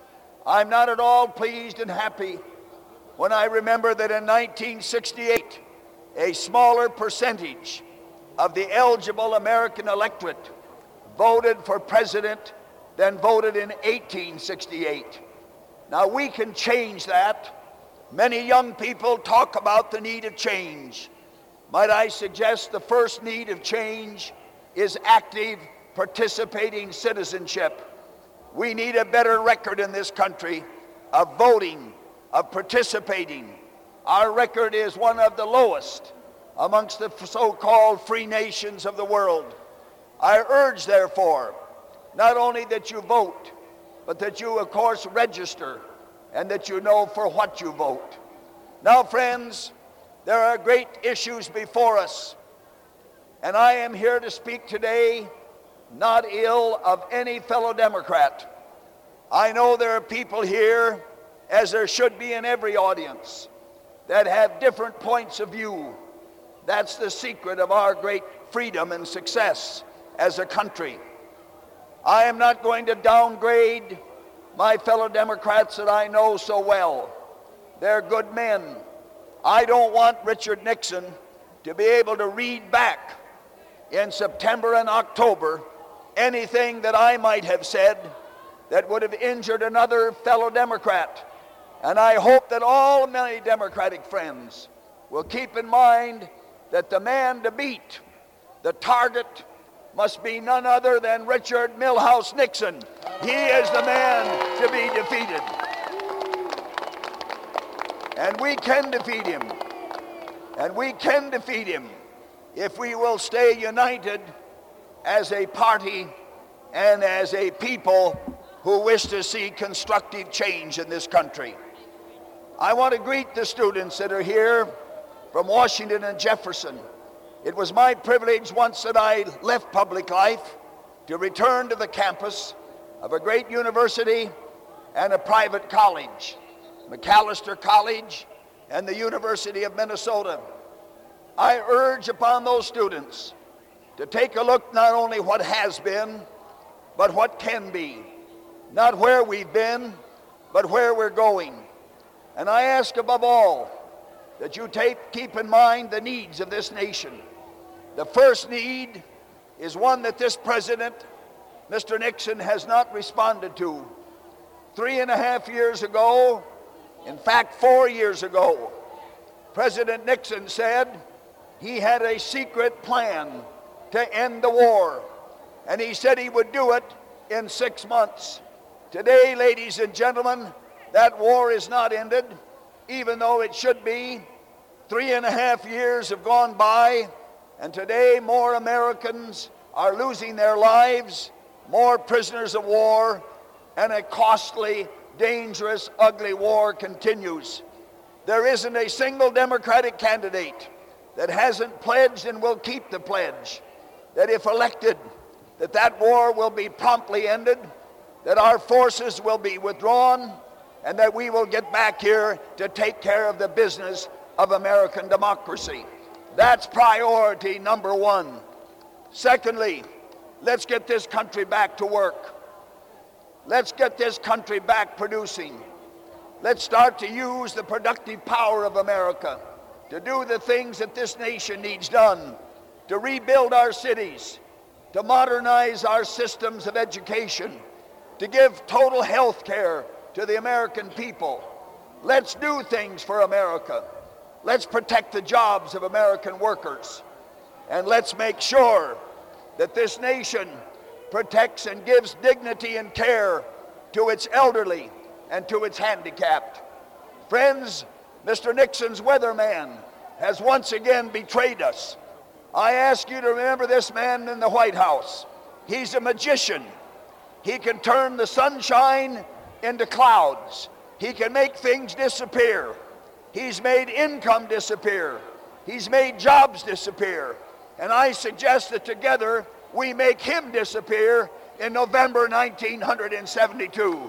I'm not at all pleased and happy when I remember that in nineteen sixty-eight, a smaller percentage of the eligible American electorate voted for president than voted in eighteen sixty-eight. Now we can change that. Many young people talk about the need of change. Might I suggest the first need of change is active, participating citizenship. We need a better record in this country of voting, of participating. Our record is one of the lowest amongst the so-called free nations of the world. I urge, therefore, not only that you vote, but that you, of course, register and that you know for what you vote. Now, friends, there are great issues before us, and I am here to speak today not ill of any fellow Democrat. I know there are people here, as there should be in every audience, that have different points of view. That's the secret of our great freedom and success as a country. I am not going to downgrade my fellow Democrats that I know so well. They're good men. I don't want Richard Nixon to be able to read back in September and October anything that I might have said that would have injured another fellow Democrat. And I hope that all many Democratic friends will keep in mind that the man to beat, the target, must be none other than Richard Milhouse Nixon. He is the man to be defeated. And we can defeat him. And we can defeat him if we will stay united as a party and as a people who wish to see constructive change in this country. I want to greet the students that are here from Washington and Jefferson. It was my privilege once that I left public life to return to the campus of a great university and a private college, Macalester College and the University of Minnesota. I urge upon those students to take a look not only what has been, but what can be. Not where we've been, but where we're going. And I ask above all that you take, keep in mind the needs of this nation. The first need is one that this president, Mister Nixon, has not responded to. Three and a half years ago, in fact, four years ago, President Nixon said he had a secret plan to end the war, and he said he would do it in six months. Today, ladies and gentlemen, that war is not ended, even though it should be. Three and a half years have gone by, and today more Americans are losing their lives, more prisoners of war, and a costly, dangerous, ugly war continues. There isn't a single Democratic candidate that hasn't pledged and will keep the pledge that if elected, that that war will be promptly ended, that our forces will be withdrawn, and that we will get back here to take care of the business of American democracy. That's priority number one. Secondly, let's get this country back to work. Let's get this country back producing. Let's start to use the productive power of America to do the things that this nation needs done. to rebuild our cities, to modernize our systems of education, to give total health care to the American people. Let's do things for America. Let's protect the jobs of American workers. And let's make sure that this nation protects and gives dignity and care to its elderly and to its handicapped. Friends, Mister Nixon's weatherman has once again betrayed us. I ask you to remember this man in the White House. He's a magician. He can turn the sunshine into clouds. He can make things disappear. He's made income disappear. He's made jobs disappear. And I suggest that together we make him disappear in November nineteen seventy-two.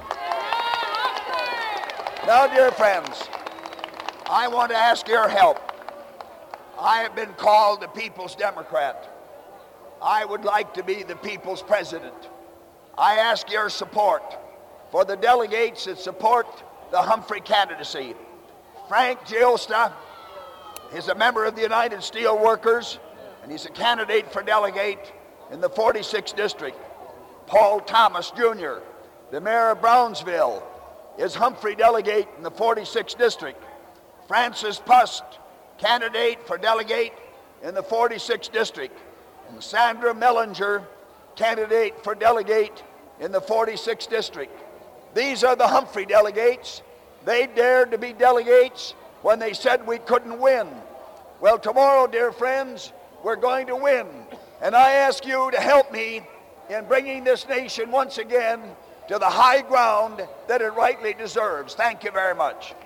Now, dear friends, I want to ask your help. I have been called the People's Democrat. I would like to be the People's President. I ask your support for the delegates that support the Humphrey candidacy. Frank Giosta is a member of the United Steelworkers, and he's a candidate for delegate in the forty-sixth District. Paul Thomas, Junior, the mayor of Brownsville, is Humphrey delegate in the forty-sixth District. Francis Pust, candidate for delegate in the forty-sixth District. And Sandra Mellinger, candidate for delegate in the forty-sixth District. These are the Humphrey delegates. They dared to be delegates when they said we couldn't win. Well, tomorrow, dear friends, we're going to win. And I ask you to help me in bringing this nation once again to the high ground that it rightly deserves. Thank you very much.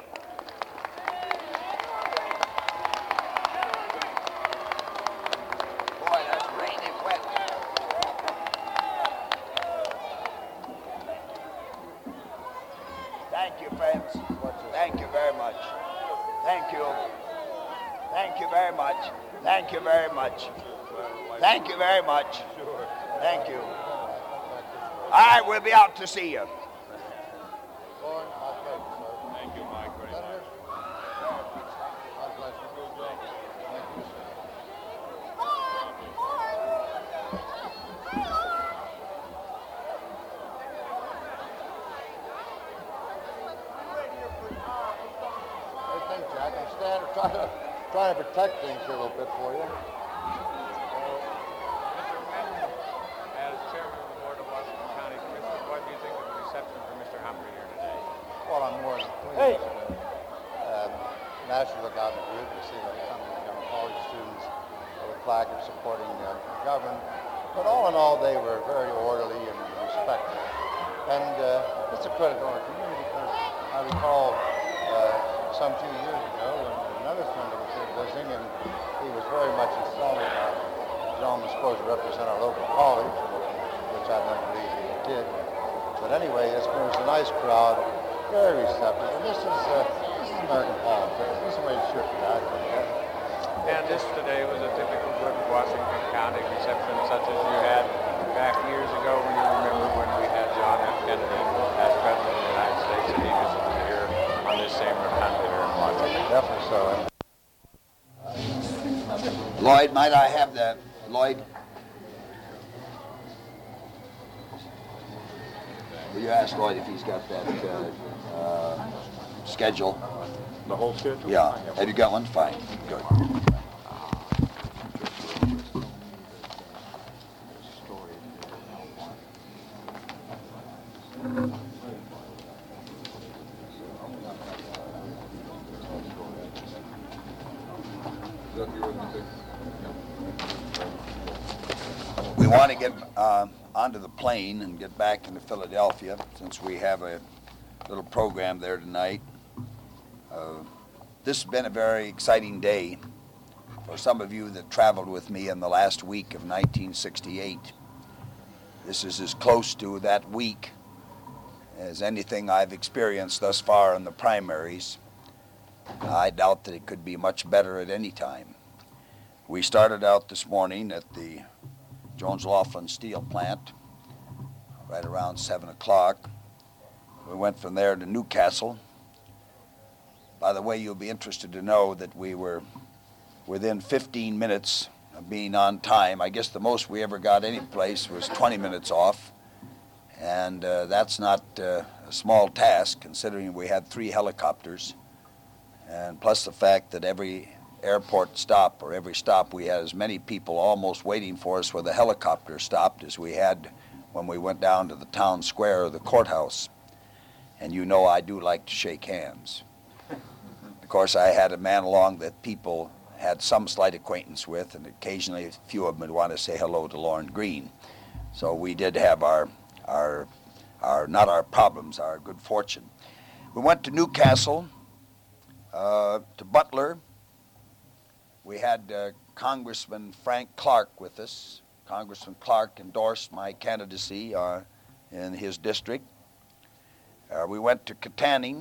Boy, that's raining wet. Thank you, friends. Thank you very much. Thank you. Thank you very much. Thank you very much. Thank you very much. Thank you. All right, we'll be out to see you. Thank you, Mike. Very much. Hey, thanks, Jack. I'm standing, trying to, trying to protect things here a little bit for you. As chairman of the board of Washington County Commission, what do you think of the reception for Mister Humphrey here today? Well, I'm more than pleased. Hey. Um, National Lookout in the group to see that some of the young college students with placards supporting uh, the government. But all in all, they were very orderly and respectful. And uh, it's a credit to our community because I recall uh, some few years ago when another friend was here visiting, and he was very much insulted by the gentleman supposed to represent our local college, which I don't believe he did. But anyway, this was a nice crowd, very receptive. And this is, uh, this is American politics. This is the way it should be, I think. And this today was a typical good Washington County reception such as you had back years ago when you remember when we had John F. Kennedy as President of the United States and he visited here on this same rotunda here in Washington. Definitely so. Lloyd, might I have the, Lloyd? Will you ask Lloyd if he's got that uh, uh, schedule? The whole schedule? Yeah. Have you got one? Fine. Good. We want to get uh, onto the plane and get back into Philadelphia since we have a little program there tonight. Uh, this has been a very exciting day for some of you that traveled with me in the last week of nineteen sixty-eight. This is as close to that week as anything I've experienced thus far in the primaries. I doubt that it could be much better at any time. We started out this morning at the Jones Laughlin Steel Plant right around seven o'clock. We went from there to Newcastle. By the way, you'll be interested to know that we were within fifteen minutes being on time. I guess the most we ever got any place was twenty minutes off, and uh, that's not uh, a small task considering we had three helicopters, and plus the fact that every airport stop or every stop we had as many people almost waiting for us where the helicopter stopped as we had when we went down to the town square or the courthouse. And you know I do like to shake hands. Of course, I had a man along that people had some slight acquaintance with, and occasionally a few of them would want to say hello to Lorne Greene. So we did have our, our, our not our problems, our good fortune. We went to Newcastle, uh, to Butler. We had uh, Congressman Frank Clark with us. Congressman Clark endorsed my candidacy uh, in his district. Uh, we went to Katanning,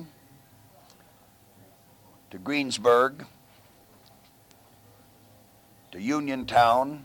to Greensburg, to Uniontown,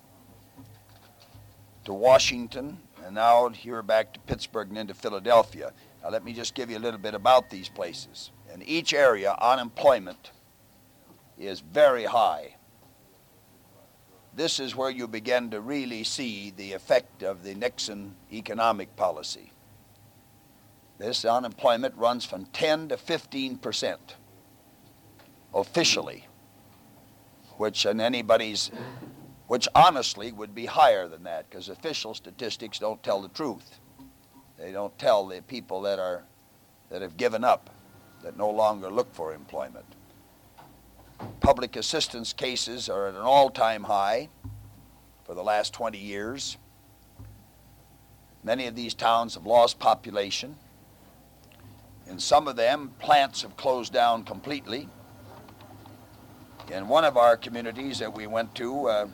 to Washington, and now here back to Pittsburgh and into Philadelphia. Now let me just give you a little bit about these places. In each area, unemployment is very high. This is where you begin to really see the effect of the Nixon economic policy. This unemployment runs from ten to fifteen percent officially, which in anybody's, which honestly would be higher than that, because official statistics don't tell the truth. They don't tell the people that are, that have given up, that no longer look for employment. Public assistance cases are at an all-time high for the last twenty years. Many of these towns have lost population. In some of them, plants have closed down completely. In one of our communities that we went to, uh,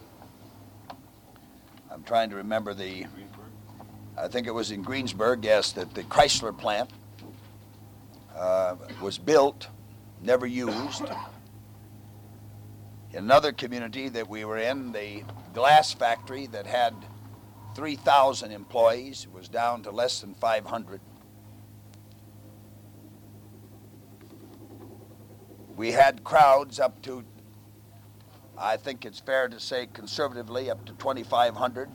I'm trying to remember the, I think it was in Greensburg, yes, that the Chrysler plant uh, was built, never used. In another community that we were in, the glass factory that had three thousand employees was down to less than five hundred. We had crowds up to, I think it's fair to say conservatively, up to twenty-five hundred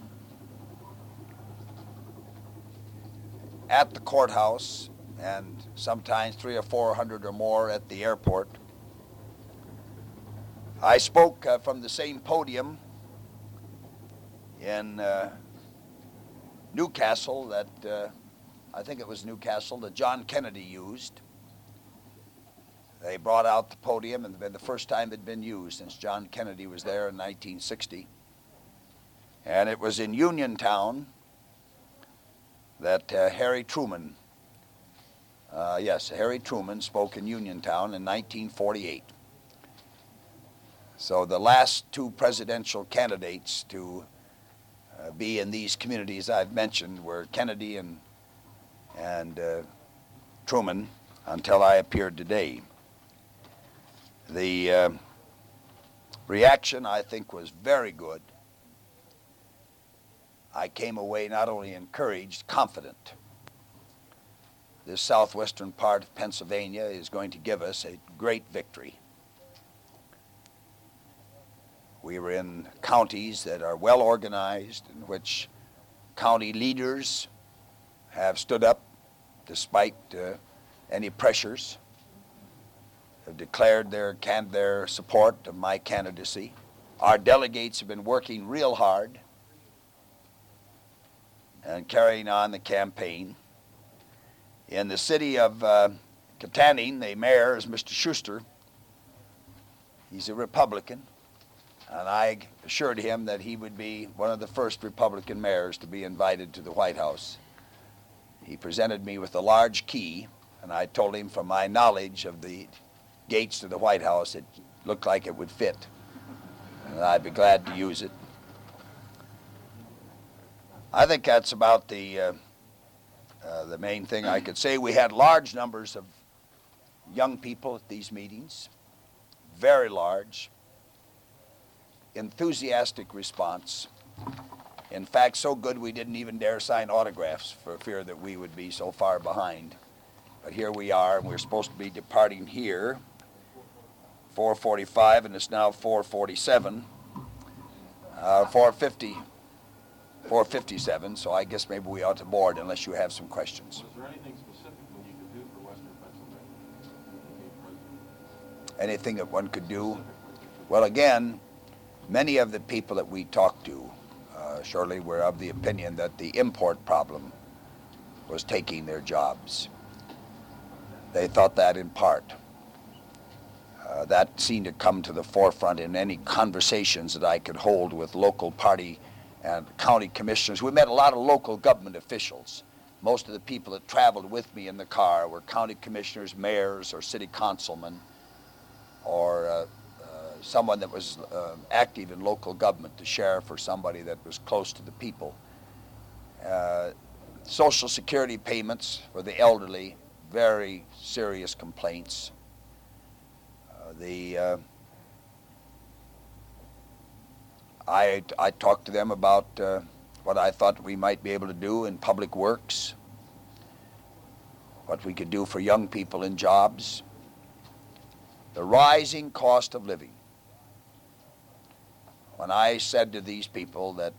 at the courthouse, and sometimes three or four hundred or more at the airport. I spoke uh, from the same podium in uh, Newcastle that, uh, I think it was Newcastle, that John Kennedy used. They brought out the podium, and it had been the first time it had been used since John Kennedy was there in nineteen sixty. And it was in Uniontown that uh, Harry Truman, uh, yes, Harry Truman spoke in Uniontown in nineteen forty-eight. So the last two presidential candidates to uh, be in these communities I've mentioned were Kennedy and, and uh, Truman until I appeared today. The uh, reaction, I think, was very good. I came away not only encouraged, confident. This southwestern part of Pennsylvania is going to give us a great victory. We were in counties that are well organized, in which county leaders have stood up despite uh, any pressures, have declared their, can, their support of my candidacy. Our delegates have been working real hard and carrying on the campaign. In the city of uh, Katanning, the mayor is Mister Schuster. He's a Republican. And I assured him that he would be one of the first Republican mayors to be invited to the White House. He presented me with a large key, and I told him from my knowledge of the gates to the White House, it looked like it would fit. And I'd be glad to use it. I think that's about the, uh, uh, the main thing I could say. We had large numbers of young people at these meetings, very large. Enthusiastic response. In fact, so good we didn't even dare sign autographs for fear that we would be so far behind. But here we are, and we're supposed to be departing here, four forty-five, and it's now four forty-seven. Uh, four fifty, four fifty-seven, so I guess maybe we ought to board unless you have some questions. Was there anything specifically you could do for Western Pennsylvania? Anything that one could do? Well, again, many of the people that we talked to, uh, surely were of the opinion that the import problem was taking their jobs. They thought that in part. Uh, that seemed to come to the forefront in any conversations that I could hold with local party and county commissioners. We met a lot of local government officials. Most of the people that traveled with me in the car were county commissioners, mayors, or city councilmen, or uh, uh, someone that was uh, active in local government, the sheriff or somebody that was close to the people. Uh, Social Security payments for the elderly, very serious complaints. Uh, the uh, I, I talked to them about uh, what I thought we might be able to do in public works, what we could do for young people in jobs, the rising cost of living. When I said to these people that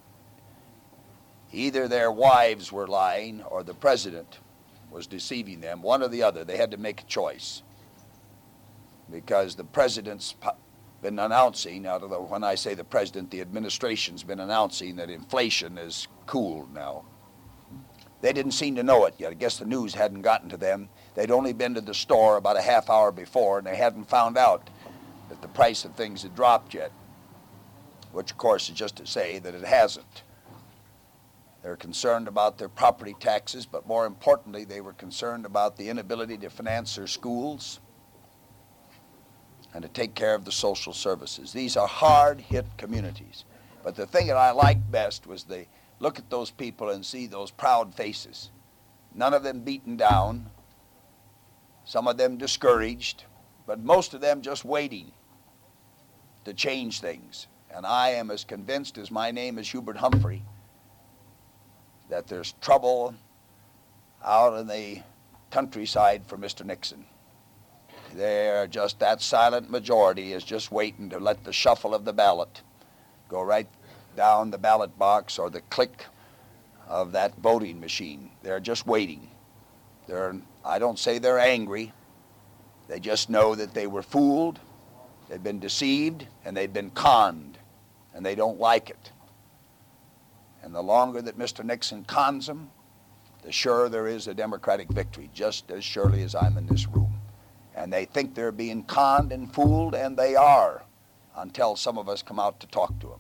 either their wives were lying or the president was deceiving them, one or the other, they had to make a choice. Because the president's been announcing, out of the, when I say the president, the administration's been announcing that inflation is cooled now. They didn't seem to know it yet. I guess the news hadn't gotten to them. They'd only been to the store about a half hour before, and they hadn't found out that the price of things had dropped yet, which, of course, is just to say that it hasn't. They're concerned about their property taxes, but more importantly, they were concerned about the inability to finance their schools and to take care of the social services. These are hard-hit communities. But the thing that I liked best was they look at those people and see those proud faces. None of them beaten down, some of them discouraged, but most of them just waiting to change things. And I am as convinced as my name is Hubert Humphrey that there's trouble out in the countryside for Mister Nixon. They're just, that silent majority is just waiting to let the shuffle of the ballot go right down the ballot box or the click of that voting machine. They're just waiting. They're, I don't say they're angry. They just know that they were fooled, they've been deceived, and they've been conned, and they don't like it. And the longer that Mister Nixon cons them, the surer there is a Democratic victory, just as surely as I'm in this room. And they think they're being conned and fooled, and they are, until some of us come out to talk to them.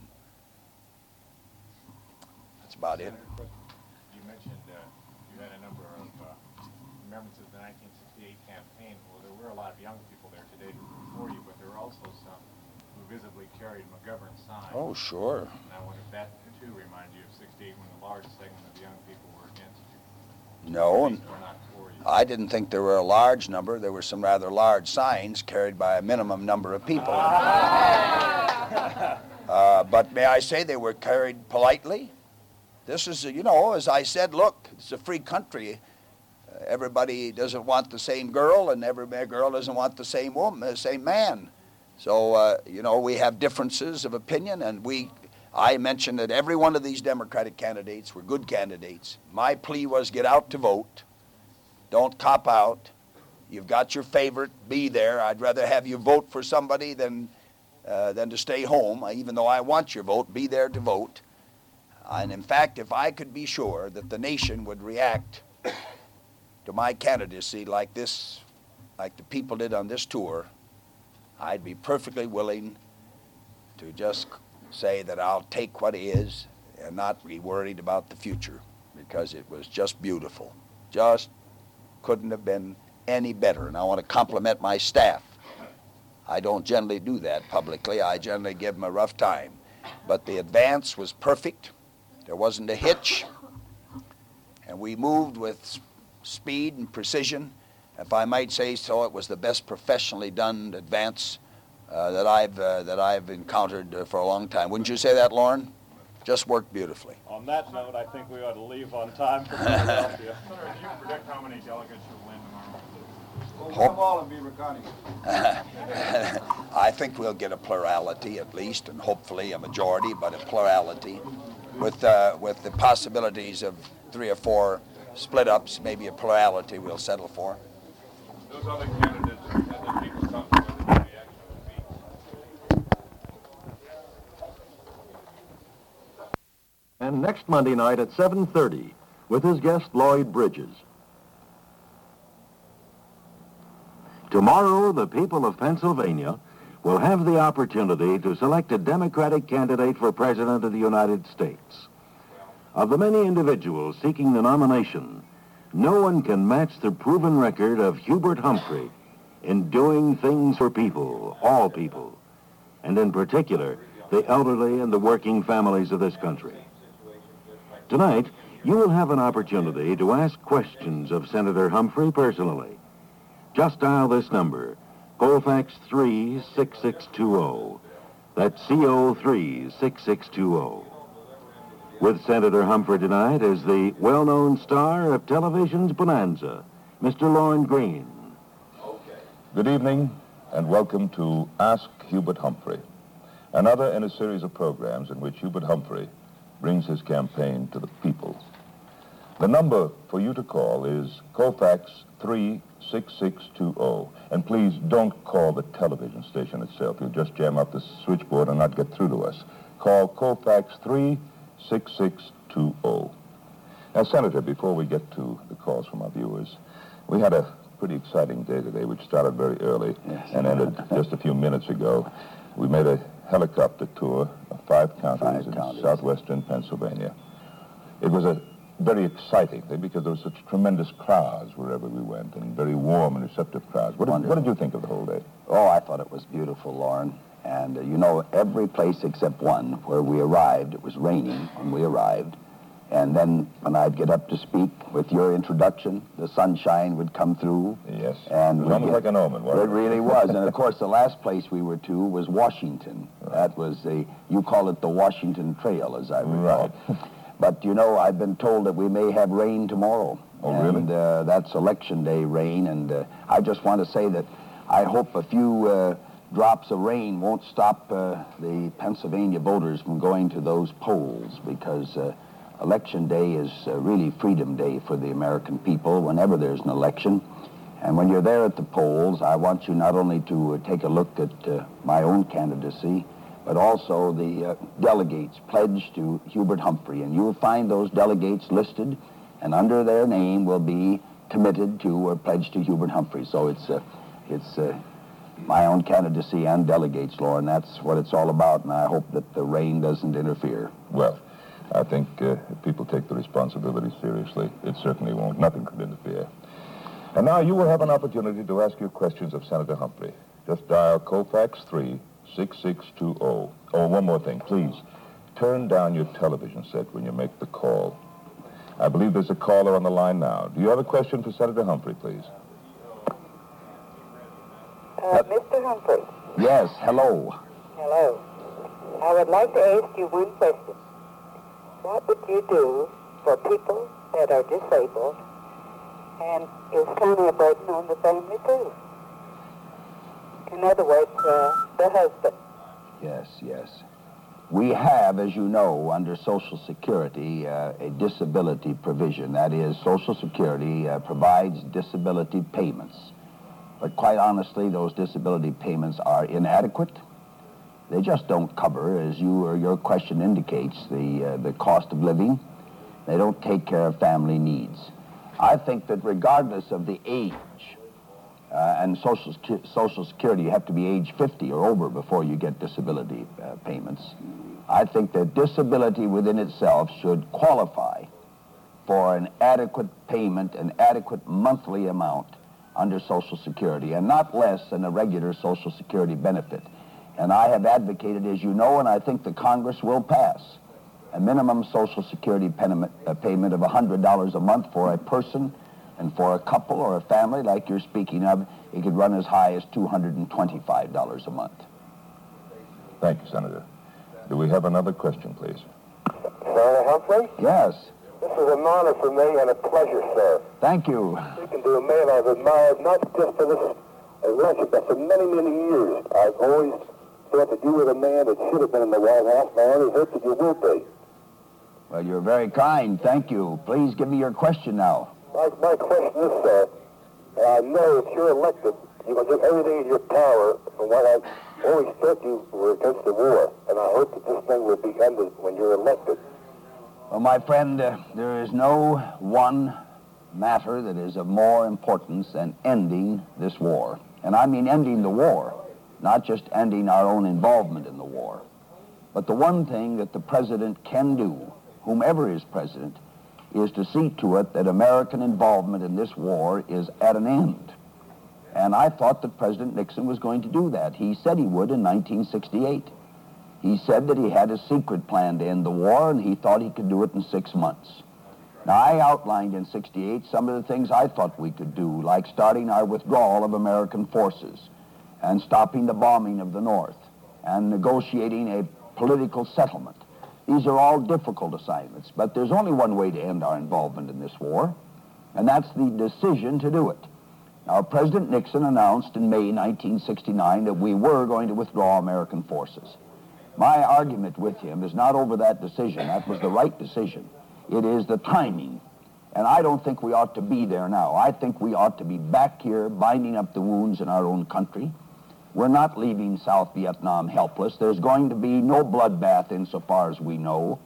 That's about it. You mentioned uh, you had a number of uh, remembrances of the nineteen sixty-eight campaign. Well, there were a lot of young people there today before you, but there were also some who visibly carried McGovern signs. Oh, sure. And I wonder if that, too, reminds you of sixty-eight when the large segment of young people were against you. No, and I didn't think there were a large number. There were some rather large signs carried by a minimum number of people. Uh, but may I say they were carried politely? This is, you know, as I said, look, it's a free country. Uh, everybody doesn't want the same girl, and every girl doesn't want the same woman, the same man. So, uh, you know, we have differences of opinion, and we, I mentioned that every one of these Democratic candidates were good candidates. My plea was get out to vote. Don't cop out. You've got your favorite, be there. I'd rather have you vote for somebody than, uh, than to stay home. Even though I want your vote, be there to vote. And in fact, if I could be sure that the nation would react to my candidacy like this, like the people did on this tour, I'd be perfectly willing to just say that I'll take what is and not be worried about the future, because it was just beautiful. Just couldn't have been any better. And I want to compliment my staff. I don't generally do that publicly. I generally give them a rough time. But the advance was perfect. There wasn't a hitch. And we moved with speed and precision. If I might say so, it was the best professionally done advance uh, that I've uh, that I've encountered uh, for a long time. Wouldn't you say that, Lauren? Just worked beautifully. On that note, I think we ought to leave on time for Philadelphia. Senator, do you predict how many delegates you'll win tomorrow? Hope. all in Beaver County. I think we'll get a plurality at least, and hopefully a majority, but a plurality, with uh, with the possibilities of three or four split-ups, maybe a plurality we'll settle for. Those other candidates, and the people come to whether the reaction will be. And next Monday night at seven thirty, with his guest Lloyd Bridges. Tomorrow, the people of Pennsylvania will have the opportunity to select a Democratic candidate for President of the United States. Of the many individuals seeking the nomination, no one can match the proven record of Hubert Humphrey in doing things for people, all people, and in particular, the elderly and the working families of this country. Tonight, you will have an opportunity to ask questions of Senator Humphrey personally. Just dial this number, Colfax three six six two zero. That's C O three six six two zero. With Senator Humphrey tonight is the well-known star of television's Bonanza, Mister Lorne Greene. Good evening, and welcome to Ask Hubert Humphrey, another in a series of programs in which Hubert Humphrey brings his campaign to the people. The number for you to call is Colfax three six six two zero. And please don't call the television station itself. You'll just jam up the switchboard and not get through to us. Call Colfax three six six two zero. Now, Senator, before we get to the calls from our viewers, we had a pretty exciting day today, which started very early yes. and ended just a few minutes ago. We made a helicopter tour of five counties five in counties. southwestern Pennsylvania. It was a very exciting thing because there were such tremendous crowds wherever we went, and very warm and receptive crowds. What did, what did you think of the whole day? Oh, I thought it was beautiful, Lauren. And, uh, you know, every place except one where we arrived, it was raining when we arrived. And then when I'd get up to speak with your introduction, the sunshine would come through. Yes, and it was almost get, like an omen, wasn't it? It really was. And, of course, the last place we were to was Washington. Right. That was the, you call it the Washington Trail, as I recall. Right. But, you know, I've been told that we may have rain tomorrow. Oh, and, really? Uh, that's Election Day rain. And uh, I just want to say that I hope a few uh, drops of rain won't stop uh, the Pennsylvania voters from going to those polls, because uh, Election Day is uh, really Freedom Day for the American people whenever there's an election. And when you're there at the polls, I want you not only to uh, take a look at uh, my own candidacy, but also the uh, delegates pledged to Hubert Humphrey. And you'll find those delegates listed, and under their name will be committed to or pledged to Hubert Humphrey. So it's, uh, it's uh, my own candidacy and delegates, Lauren. That's what it's all about, and I hope that the rain doesn't interfere. Well, I think uh, if people take the responsibility seriously, it certainly won't. Nothing could interfere. And now you will have an opportunity to ask your questions of Senator Humphrey. Just dial Colfax three six six two zero. Oh, one more thing, please. Turn down your television set when you make the call. I believe there's a caller on the line now. Do you have a question for Senator Humphrey, please? Uh, Mister Humphrey. Yes, hello. Hello. I would like to ask you one question. What would you do for people that are disabled, and is Sonny a burden on the family too? In other words, uh, the husband. Yes, yes. We have, as you know, under Social Security, uh, a disability provision. That is, Social Security uh, provides disability payments. But quite honestly, those disability payments are inadequate. They just don't cover, as you or your question indicates, the, uh, the cost of living. They don't take care of family needs. I think that regardless of the age, uh, and Social, Secu- Social Security, you have to be age fifty or over before you get disability uh, payments. I think that disability within itself should qualify for an adequate payment, an adequate monthly amount under Social Security, and not less than a regular Social Security benefit. And I have advocated, as you know, and I think the Congress will pass, a minimum Social Security pen- uh, payment of one hundred dollars a month for a person, and for a couple or a family like you're speaking of, it could run as high as two hundred twenty-five dollars a month. Thank you, Senator. Do we have another question, please? Senator Humphrey? Yes. This is an honor for me and a pleasure, sir. Thank you. Speaking to a man I've admired not just for this election, but for many, many years. I've always thought that you were the man that should have been in the White House, and I only hope that you will be. Well, you're very kind. Thank you. Please give me your question now. My, my question is, sir, I know if you're elected, you will do everything in your power. From what I've always thought, you were against the war, and I hope that this thing will be ended when you're elected. Well, my friend, uh, there is no one matter that is of more importance than ending this war. And I mean ending the war, not just ending our own involvement in the war. But the one thing that the president can do, whomever is president, is to see to it that American involvement in this war is at an end. And I thought that President Nixon was going to do that. He said he would in nineteen sixty-eight. He said that he had a secret plan to end the war, and he thought he could do it in six months. Now, I outlined in sixty-eight some of the things I thought we could do, like starting our withdrawal of American forces and stopping the bombing of the North and negotiating a political settlement. These are all difficult assignments, but there's only one way to end our involvement in this war, and that's the decision to do it. Now, President Nixon announced in May nineteen sixty-nine that we were going to withdraw American forces. My argument with him is not over that decision. That was the right decision. It is the timing. And I don't think we ought to be there now. I think we ought to be back here binding up the wounds in our own country. We're not leaving South Vietnam helpless. There's going to be no bloodbath insofar as we know.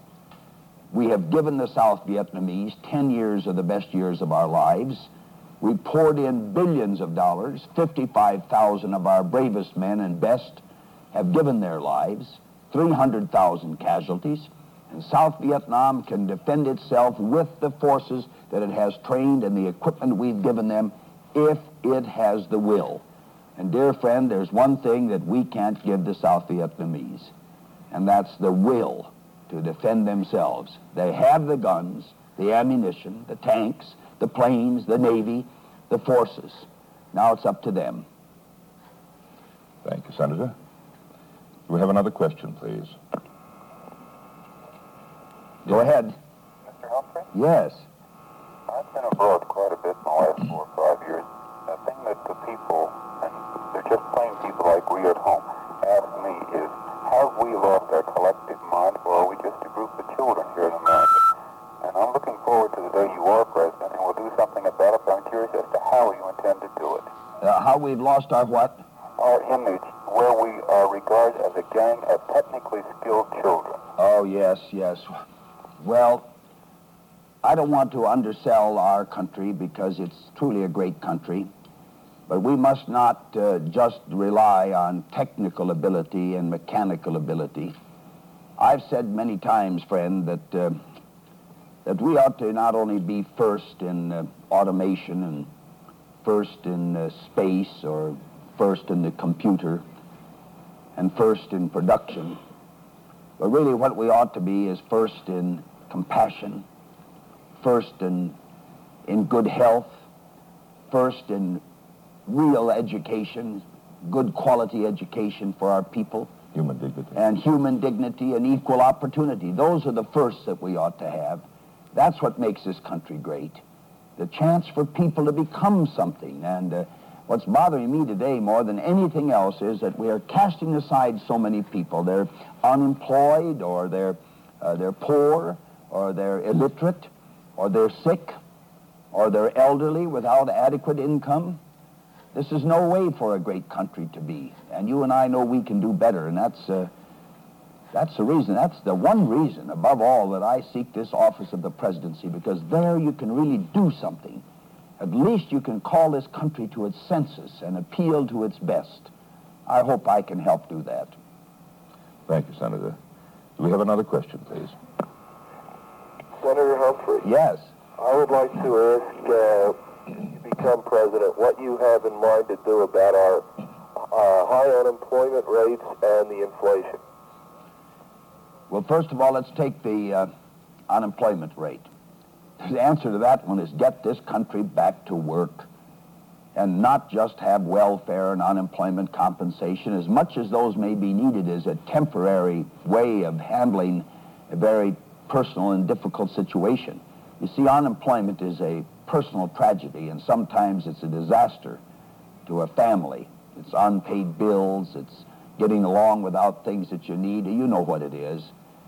We have given the South Vietnamese ten years of the best years of our lives. We poured in billions of dollars. fifty-five thousand of our bravest men and best have given their lives. three hundred thousand casualties, and South Vietnam can defend itself with the forces that it has trained and the equipment we've given them if it has the will. And dear friend, there's one thing that we can't give the South Vietnamese, and that's the will to defend themselves. They have the guns, the ammunition, the tanks, the planes, the Navy, the forces. Now it's up to them. Thank you, Senator. Do we have another question, please? Go ahead. Mister Humphrey? Yes. I've been abroad quite a bit in the last four or five years. The thing that the people, and they're just plain people like we at home, ask me is, have we lost our collective mind, or are we just a group of children here in America? And I'm looking forward to the day you are president, and we'll do something about it, but I'm curious as to how you intend to do it. Uh, how we've lost our what? Our image, where we are regarded as a gang of technically skilled children. Oh, yes, yes. Well, I don't want to undersell our country because it's truly a great country, but we must not uh, just rely on technical ability and mechanical ability. I've said many times, friend, that uh, that we ought to not only be first in uh, automation and first in uh, space or first in the computer and first in production, but really what we ought to be is first in compassion, first in, in good health, first in real education, good quality education for our people. Human dignity. And human dignity and equal opportunity. Those are the firsts that we ought to have. That's what makes this country great. The chance for people to become something. And uh, what's bothering me today more than anything else is that we are casting aside so many people. They're unemployed, or they're, uh, they're poor, or they're illiterate, or they're sick, or they're elderly without adequate income. This is no way for a great country to be. And you and I know we can do better, and that's, uh, that's the reason, that's the one reason, above all, that I seek this office of the presidency, because there you can really do something. At least you can call this country to its senses and appeal to its best. I hope I can help do that. Thank you, Senator. Do we have another question, please? Senator Humphrey? Yes. I would like to ask, uh, if you become president, what you have in mind to do about our uh, high unemployment rates and the inflation. Well, first of all, let's take the uh, unemployment rate. The answer to that one is get this country back to work and not just have welfare and unemployment compensation, as much as those may be needed as a temporary way of handling a very personal and difficult situation. You see, unemployment is a personal tragedy, and sometimes it's a disaster to a family. It's unpaid bills, it's getting along without things that you need. You know what it is.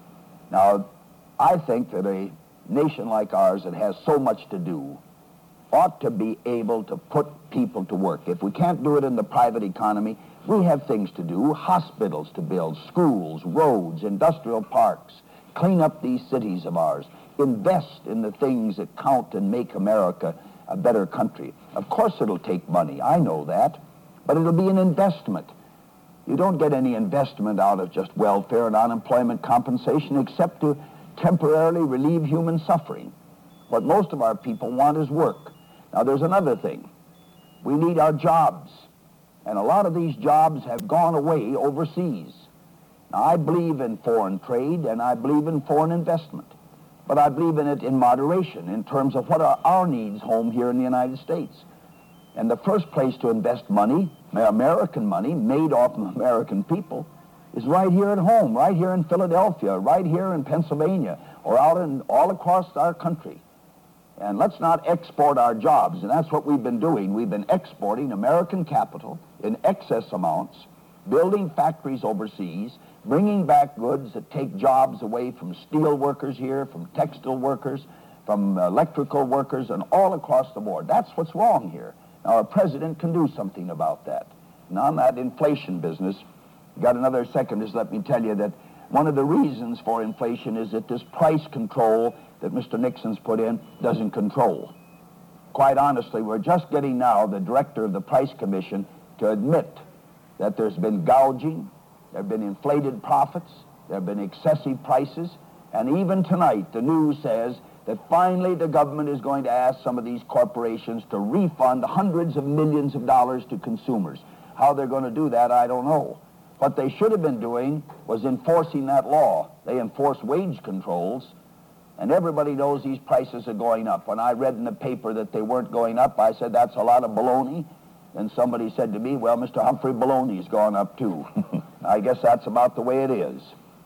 Now, I think that a nation like ours that has so much to do ought to be able to put people to work. If we can't do it in the private economy, we have things to do, hospitals to build, schools, roads, industrial parks, clean up these cities of ours, invest in the things that count and make America a better country. Of course it'll take money, I know that, but it'll be an investment. You don't get any investment out of just welfare and unemployment compensation except to temporarily relieve human suffering. What most of our people want is work. Now there's another thing. We need our jobs. And a lot of these jobs have gone away overseas. Now, I believe in foreign trade and I believe in foreign investment, but I believe in it in moderation in terms of what are our needs home here in the United States. And the first place to invest money, American money, made off of American people, is right here at home, right here in Philadelphia, right here in Pennsylvania, or out in all across our country. And let's not export our jobs, and that's what we've been doing. We've been exporting American capital in excess amounts, building factories overseas, bringing back goods that take jobs away from steel workers here, from textile workers, from electrical workers, and all across the board. That's what's wrong here. Now, our president can do something about that. And on that inflation business, got another second, just let me tell you that one of the reasons for inflation is that this price control that Mister Nixon's put in doesn't control. Quite honestly, we're just getting now the director of the Price Commission to admit that there's been gouging, there have been inflated profits, there have been excessive prices, and even tonight the news says that finally the government is going to ask some of these corporations to refund hundreds of millions of dollars to consumers. How they're going to do that, I don't know. What they should have been doing was enforcing that law. They enforce wage controls, and everybody knows these prices are going up. When I read in the paper that they weren't going up, I said, that's a lot of baloney. And somebody said to me, well, Mister Humphrey, baloney's gone up too. I guess that's about the way it is.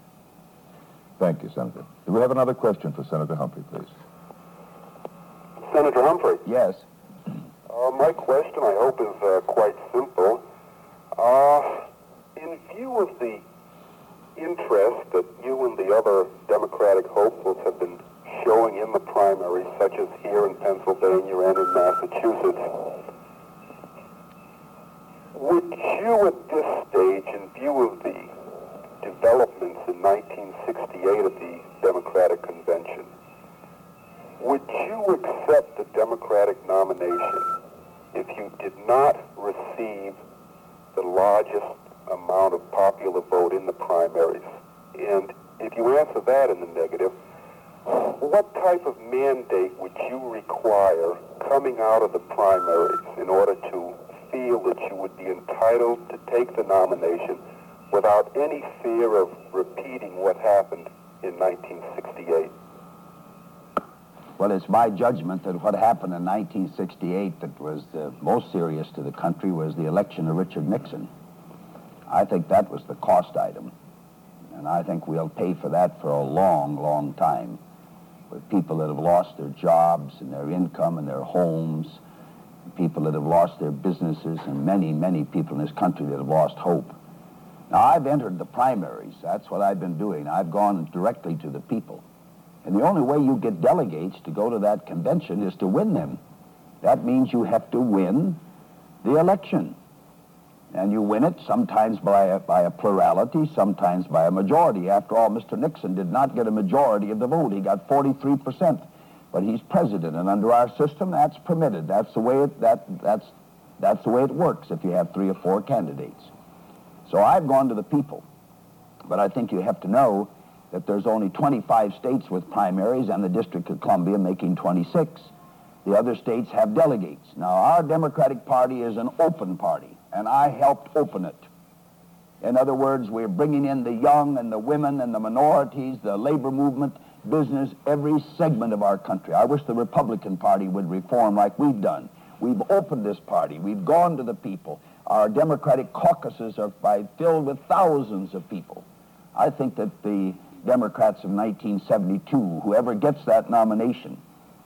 Thank you, Senator. Do we have another question for Senator Humphrey, please? Senator Humphrey. Yes. Uh, my question, I hope, is uh, quite simple. Uh, in view of the interest that you and the other Democratic hopefuls have been showing in the primaries, such as here in Pennsylvania and in Massachusetts, would you at this stage, in view of the developments in nineteen sixty-eight at the Democratic Convention, would you accept the Democratic nomination if you did not receive the largest amount of popular vote in the primaries? And if you answer that in the negative, what type of mandate would you require coming out of the primaries in order to feel that you would be entitled to take the nomination without any fear of repeating what happened in nineteen sixty-eight? Well, it's my judgment that what happened in nineteen sixty-eight that was the most serious to the country was the election of Richard Nixon. I think that was the cost item, and I think we'll pay for that for a long, long time, with people that have lost their jobs and their income and their homes, people that have lost their businesses, and many, many people in this country that have lost hope. Now, I've entered the primaries. That's what I've been doing. I've gone directly to the people. And the only way you get delegates to go to that convention is to win them. That means you have to win the election. And you win it sometimes by a, by a plurality, sometimes by a majority. After all, Mister Nixon did not get a majority of the vote. He got forty-three percent. But he's president, and under our system, that's permitted. That's the way it, that, that's, that's the way it works if you have three or four candidates. So I've gone to the people. But I think you have to know that there's only twenty-five states with primaries and the District of Columbia making twenty-six. The other states have delegates. Now, our Democratic Party is an open party, and I helped open it. In other words, we're bringing in the young and the women and the minorities, the labor movement, business, every segment of our country. I wish the Republican Party would reform like we've done. We've opened this party. We've gone to the people. Our Democratic caucuses are by, filled with thousands of people. I think that the Democrats of nineteen seventy-two, whoever gets that nomination,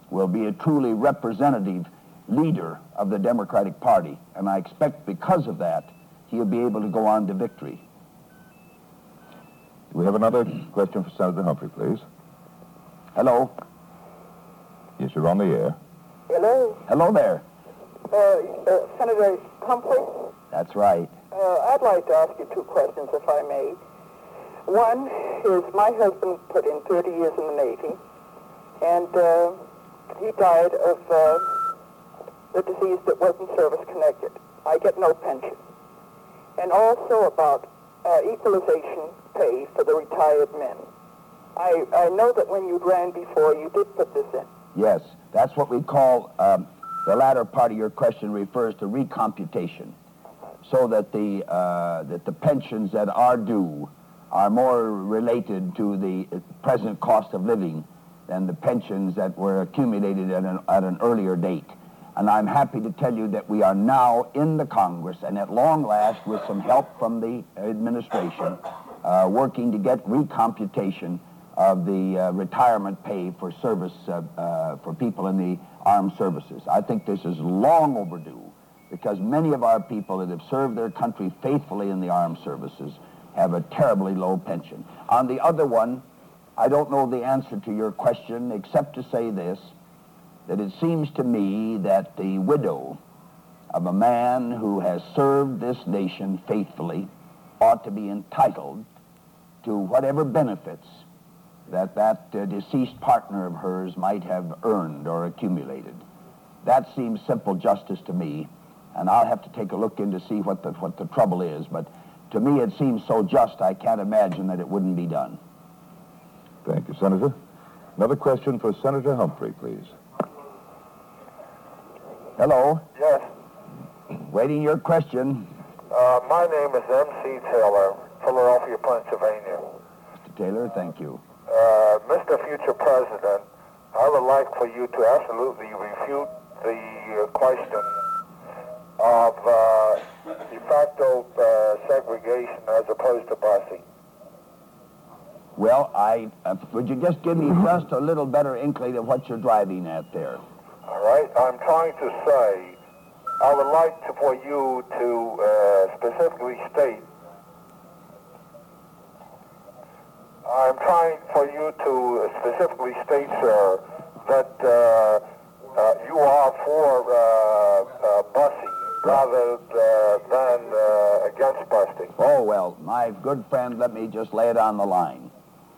will be a truly representative leader of the Democratic Party. And I expect because of that, he'll be able to go on to victory. Do we have another question for Senator Humphrey, please? Hello? Yes, you're on the air. Hello? Hello there. Uh, uh, Senator Humphrey? That's right. Uh, I'd like to ask you two questions, if I may. One is my husband put in thirty years in the Navy, and uh, he died of uh, the disease that wasn't service-connected. I get no pension. And also about uh, equalization pay for the retired men. I, I know that when you ran before, you did put this in. Yes, that's what we call, um, the latter part of your question refers to recomputation, so that the, uh, that the pensions that are due are more related to the present cost of living than the pensions that were accumulated at an, at an earlier date. And I'm happy to tell you that we are now in the Congress, and at long last, with some help from the administration, uh, working to get recomputation of the uh, retirement pay for service uh, uh, for people in the armed services. I think this is long overdue, because many of our people that have served their country faithfully in the armed services have a terribly low pension. On the other one, I don't know the answer to your question, except to say this, that it seems to me that the widow of a man who has served this nation faithfully ought to be entitled to whatever benefits that that uh, deceased partner of hers might have earned or accumulated. That seems simple justice to me, and I'll have to take a look in to see what the, what the trouble is, but to me it seems so just I can't imagine that it wouldn't be done. Thank you, Senator. Another question for Senator Humphrey, please. Hello? Yes. Waiting your question. Uh, my name is M C Taylor, Philadelphia, Pennsylvania. Mister Taylor, thank you. Uh, Mister Future President, I would like for you to absolutely refute the uh, question of uh, de facto uh, segregation as opposed to busing. Well, I uh, would you just give me just a little better inkling of what you're driving at there? All right, I'm trying to say, I would like to, for you to uh, specifically state, I'm trying for you to specifically state, sir, that uh, uh, you are for uh, uh, busing rather uh, than uh, against busting. Oh, well, my good friend, let me just lay it on the line.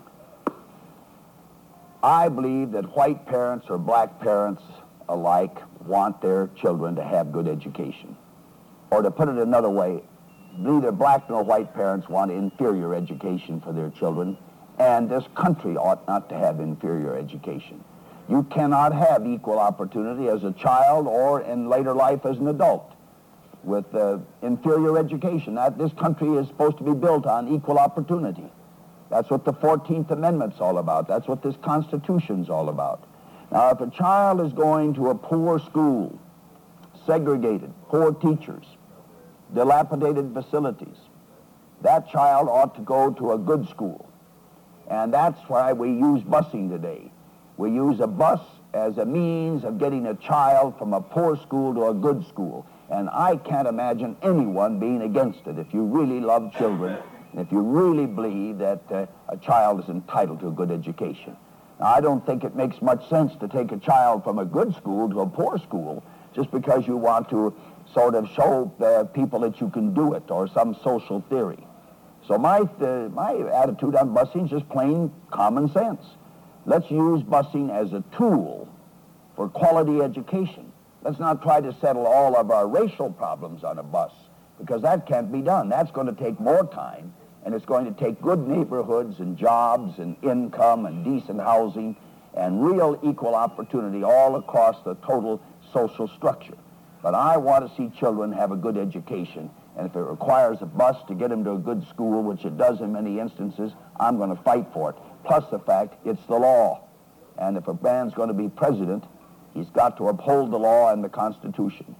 I believe that white parents or black parents alike want their children to have good education. Or to put it another way, neither black nor white parents want inferior education for their children, and this country ought not to have inferior education. You cannot have equal opportunity as a child or in later life as an adult with uh, inferior education. That, this country is supposed to be built on equal opportunity. That's what the fourteenth Amendment's all about. That's what this Constitution's all about. Now, if a child is going to a poor school, segregated, poor teachers, dilapidated facilities, that child ought to go to a good school. And that's why we use busing today. We use a bus as a means of getting a child from a poor school to a good school. And I can't imagine anyone being against it if you really love children and if you really believe that uh, a child is entitled to a good education. Now, I don't think it makes much sense to take a child from a good school to a poor school just because you want to sort of show uh, people that you can do it or some social theory. So my, uh, my attitude on busing is just plain common sense. Let's use busing as a tool for quality education. Let's not try to settle all of our racial problems on a bus, because that can't be done. That's going to take more time, and it's going to take good neighborhoods and jobs and income and decent housing and real equal opportunity all across the total social structure. But I want to see children have a good education, and if it requires a bus to get them to a good school, which it does in many instances, I'm going to fight for it. Plus the fact it's the law. And if a man's going to be president, he's got to uphold the law and the Constitution.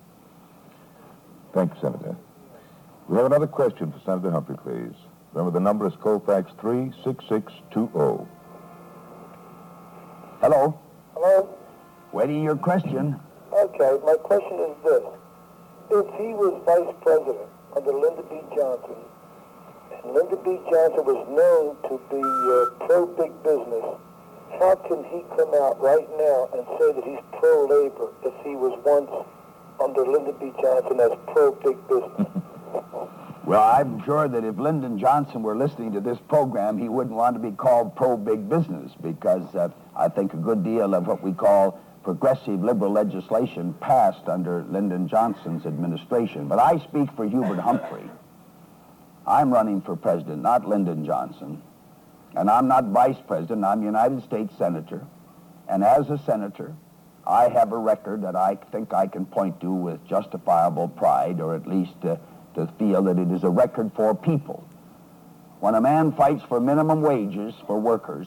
Thank you, Senator. We have another question for Senator Humphrey, please. Remember, the number is Colfax three six six two zero. Hello? Hello? Waiting your question. Okay, my question is this. If he was vice president under Lyndon B. Johnson, and Lyndon B. Johnson was known to be uh, pro-big business, how can he come out right now and say that he's pro-labor if he was once under Lyndon B. Johnson as pro-big business? Well, I'm sure that if Lyndon Johnson were listening to this program, he wouldn't want to be called pro-big business, because uh, I think a good deal of what we call progressive liberal legislation passed under Lyndon Johnson's administration. But I speak for Hubert Humphrey. I'm running for president, not Lyndon Johnson. And I'm not vice president. I'm United States Senator. And as a senator, I have a record that I think I can point to with justifiable pride, or at least uh, to feel that it is a record for people. When a man fights for minimum wages for workers,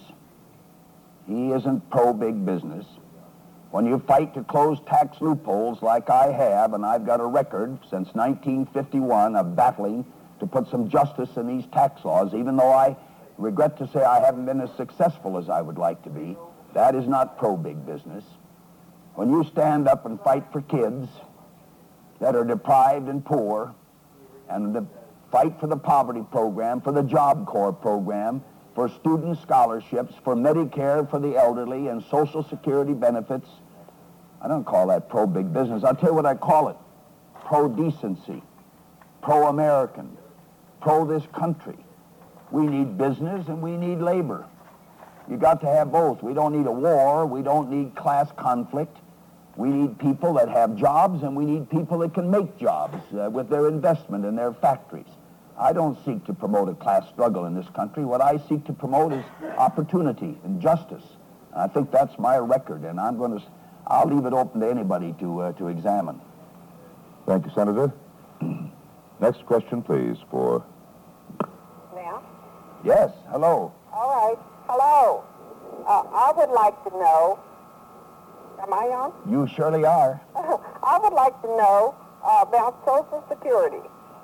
he isn't pro-big business. When you fight to close tax loopholes like I have, and I've got a record since nineteen fifty-one of battling to put some justice in these tax laws, even though I regret to say I haven't been as successful as I would like to be, that is not pro-big business. When you stand up and fight for kids that are deprived and poor, and the fight for the poverty program, for the Job Corps program, for student scholarships, for Medicare for the elderly, and Social Security benefits, I don't call that pro-big business. I'll tell you what I call it. Pro-decency, pro-American, pro-this country. We need business and we need labor. You got to have both. We don't need a war. We don't need class conflict. We need people that have jobs, and we need people that can make jobs uh, with their investment in their factories. I don't seek to promote a class struggle in this country. What I seek to promote is opportunity and justice. And I think that's my record, and I'm going to, I'll leave it open to anybody to, uh, to examine. Thank you, Senator. Next question, please, for... Now? Yes, hello. All right. Hello. Uh, I would like to know, am I on? You surely are. I would like to know uh, about Social Security.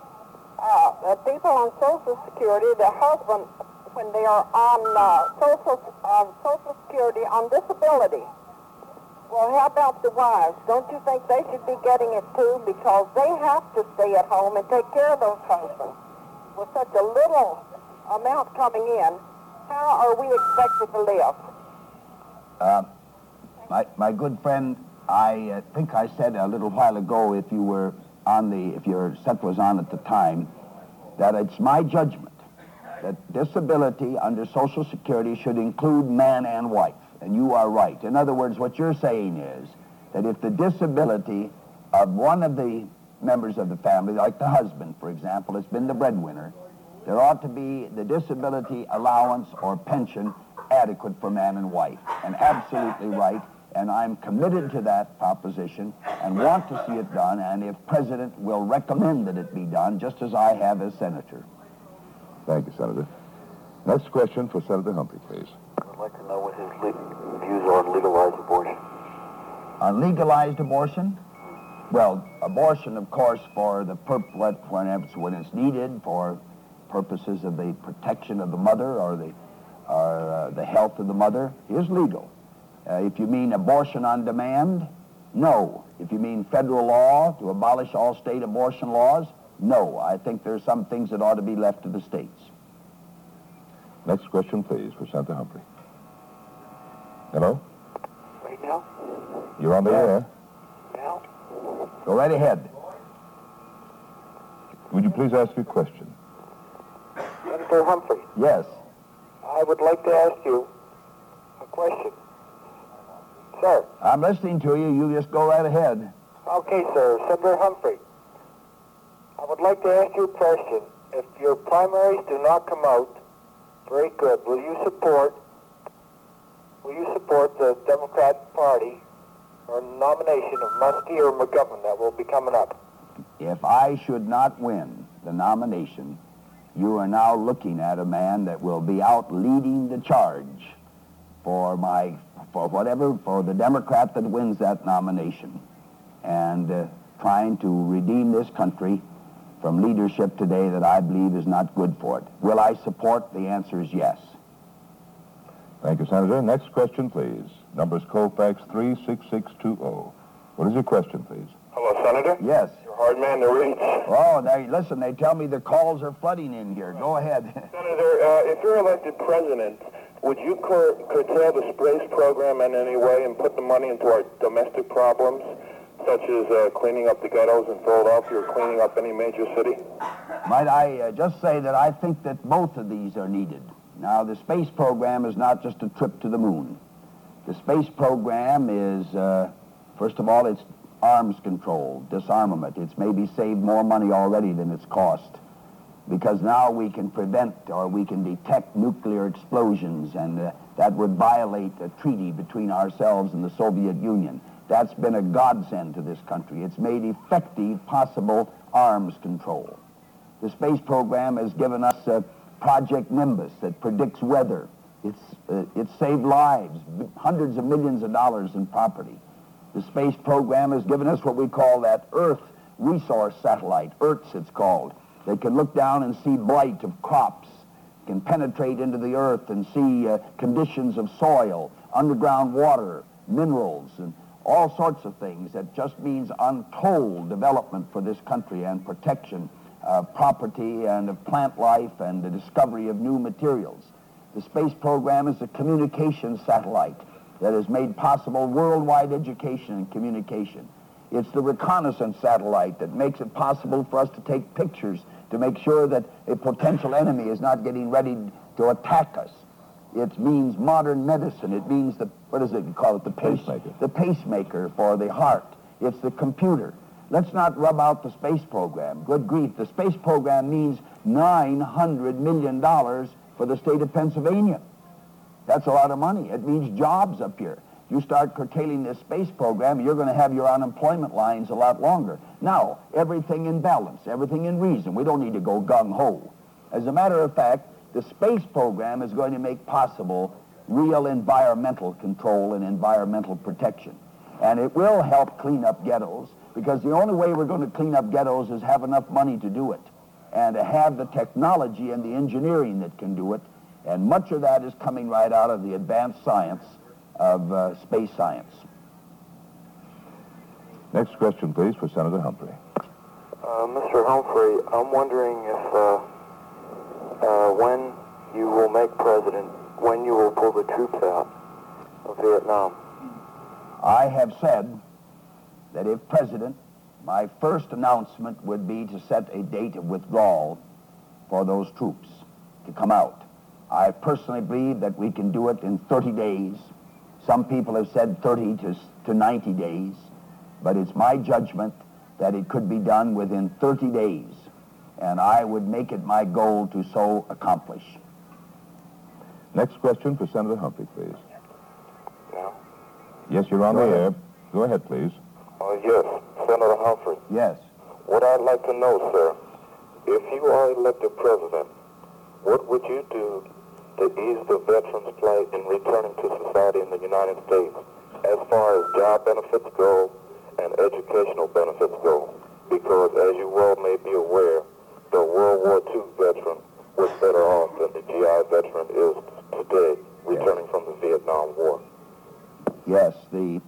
Uh, the people on Social Security, their husband, when they are on uh, Social uh, Social Security on disability. Well, how about the wives? Don't you think they should be getting it too? Because they have to stay at home and take care of those husbands. With such a little amount coming in, how are we expected to live? Uh, my, my good friend, I uh, think I said a little while ago, if you were on the, if your set was on at the time, that it's my judgment that disability under Social Security should include man and wife. And you are right. In other words, what you're saying is that if the disability of one of the members of the family, like the husband, for example, has been the breadwinner, there ought to be the disability allowance or pension adequate for man and wife. And absolutely right. And I'm committed to that proposition and want to see it done, and if President will recommend that it be done, just as I have as Senator. Thank you, Senator. Next question for Senator Humphrey, please. I'd like to know what his le- views are on legalized abortion. On legalized abortion? Well, abortion, of course, for the purp- when it's, when it's needed for purposes of the protection of the mother or the, or, uh, the health of the mother, is legal. Uh, if you mean abortion on demand, no. If you mean federal law to abolish all state abortion laws, no. I think there's some things that ought to be left to the states. Next question, please, for Senator Humphrey. Hello? Right now? You're on the air. Now? Go right ahead. Would you please ask your question? Senator Humphrey, Yes. I would like to ask you a question. Sir. I'm listening to you. You just go right ahead. Okay, sir. Senator Humphrey, I would like to ask you a question. If your primaries do not come out very good, will you support will you support the Democrat Party or nomination of Muskie or McGovern that will be coming up? If I should not win the nomination, you are now looking at a man that will be out leading the charge for my, for whatever, for the Democrat that wins that nomination, and uh, trying to redeem this country from leadership today that I believe is not good for it. Will I support? The answer is yes. Thank you, Senator. Next question, please. Number is Colfax three six six two zero. What is your question, please? Hello, Senator? Yes. You're a hard man to reach. Oh, they, listen, they tell me the calls are flooding in here. Go ahead. Senator, uh, if you're elected president, would you cur- curtail the SPRACE program in any way and put the money into our domestic problems, such as uh, cleaning up the ghettos in Philadelphia or cleaning up any major city? Might I uh, just say that I think that both of these are needed. Now, the space program is not just a trip to the moon. The space program is, uh, first of all, it's arms control, disarmament. It's maybe saved more money already than it's cost, because now we can prevent or we can detect nuclear explosions, and uh, that would violate a treaty between ourselves and the Soviet Union. That's been a godsend to this country. It's made effective possible arms control. The space program has given us uh, Project Nimbus that predicts weather. It's, uh, it's saved lives, hundreds of millions of dollars in property. The space program has given us what we call that Earth Resource Satellite, E R T S it's called. They can look down and see blight of crops, can penetrate into the earth and see uh, conditions of soil, underground water, minerals, and all sorts of things. That just means untold development for this country and protection of property and of plant life and the discovery of new materials. The space program is a communication satellite that has made possible worldwide education and communication. It's the reconnaissance satellite that makes it possible for us to take pictures to make sure that a potential enemy is not getting ready to attack us. It means modern medicine. It means the, what is it you call it? The pace, pacemaker. The pacemaker for the heart. It's the computer. Let's not rub out the space program. Good grief. The space program means nine hundred million dollars for the state of Pennsylvania. That's a lot of money. It means jobs up here. You start curtailing this space program, you're going to have your unemployment lines a lot longer. Now, everything in balance, everything in reason. We don't need to go gung-ho. As a matter of fact, the space program is going to make possible real environmental control and environmental protection. And it will help clean up ghettos, because the only way we're going to clean up ghettos is have enough money to do it, and to have the technology and the engineering that can do it. And much of that is coming right out of the advanced science of uh, space science. Next question, please, for Senator Humphrey. Uh, Mister Humphrey, I'm wondering if uh, uh, when you will make president, when you will pull the troops out of Vietnam. I have said that if president, my first announcement would be to set a date of withdrawal for those troops to come out. I personally believe that we can do it in thirty days. Some people have said thirty to ninety days, but it's my judgment that it could be done within thirty days, and I would make it my goal to so accomplish. Next question for Senator Humphrey, please. Yeah. Yes, you're on Go the ahead. air. Go ahead, please. Uh, yes, Senator Humphrey. Yes. What I'd like to know, sir, if you are elected president, what would you do to ease the veterans' plight in returning to society in the United States, as far as job benefits go and educational benefits go? Because, as you well may be aware, the World War Two veteran was better off than the G I veteran is today, returning from the Vietnam War. Yes, the,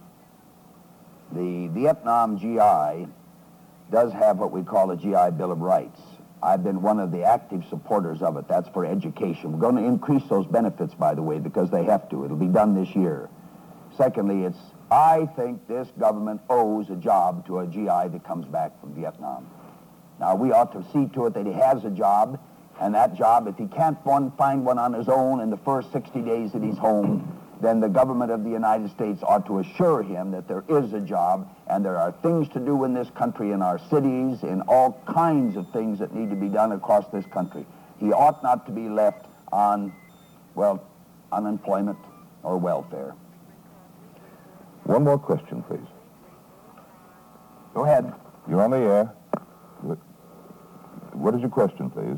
the Vietnam G I does have what we call a G I Bill of Rights. I've been one of the active supporters of it. That's for education. We're going to increase those benefits, by the way, because they have to. It'll be done this year. Secondly, it's, I think this government owes a job to a G I that comes back from Vietnam. Now, we ought to see to it that he has a job, and that job, if he can't one, find one on his own in the first sixty days that he's home, then the government of the United States ought to assure him that there is a job, and there are things to do in this country, in our cities, in all kinds of things that need to be done across this country. He ought not to be left on, well, unemployment or welfare. One more question, please. Go ahead. You're on the air. What is your question, please?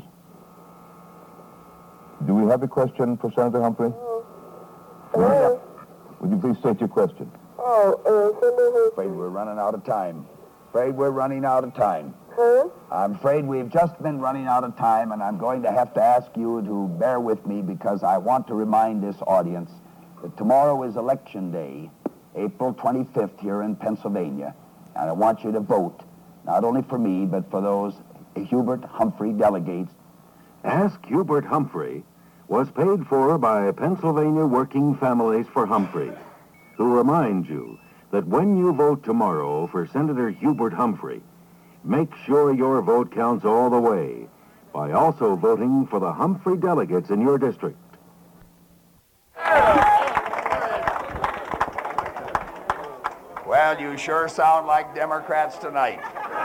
Do we have a question for Senator Humphrey? Hello? Would you please state your question? Oh, uh, Senator Afraid we're running out of time. Afraid we're running out of time. Huh? I'm afraid we've just been running out of time, and I'm going to have to ask you to bear with me because I want to remind this audience that tomorrow is Election Day, April twenty-fifth here in Pennsylvania, and I want you to vote, not only for me, but for those Hubert Humphrey delegates. Ask Hubert Humphrey was paid for by Pennsylvania Working Families for Humphrey, who remind you that when you vote tomorrow for Senator Hubert Humphrey, make sure your vote counts all the way by also voting for the Humphrey delegates in your district. Well, you sure sound like Democrats tonight.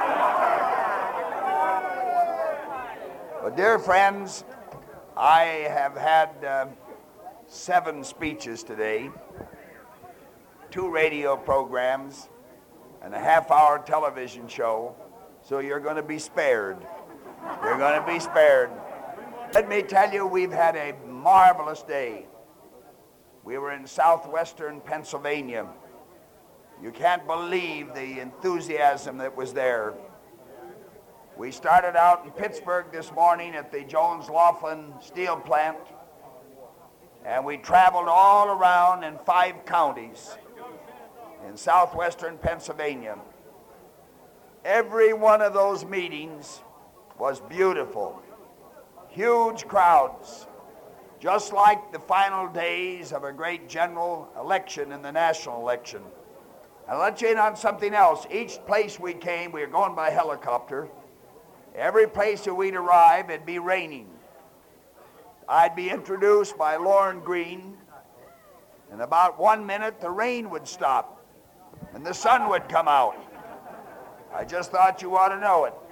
But dear friends, I have had uh, seven speeches today, two radio programs, and a half-hour television show, so you're going to be spared. You're going to be spared. Let me tell you, we've had a marvelous day. We were in southwestern Pennsylvania. You can't believe the enthusiasm that was there. We started out in Pittsburgh this morning at the Jones Laughlin Steel Plant, and we traveled all around in five counties in southwestern Pennsylvania. Every one of those meetings was beautiful. Huge crowds, just like the final days of a great general election in the national election. I'll let you in on something else. Each place we came, we were going by helicopter. Every place that we'd arrive, it'd be raining. I'd be introduced by Lorne Greene. In about one minute, the rain would stop, and the sun would come out. I just thought you ought to know it.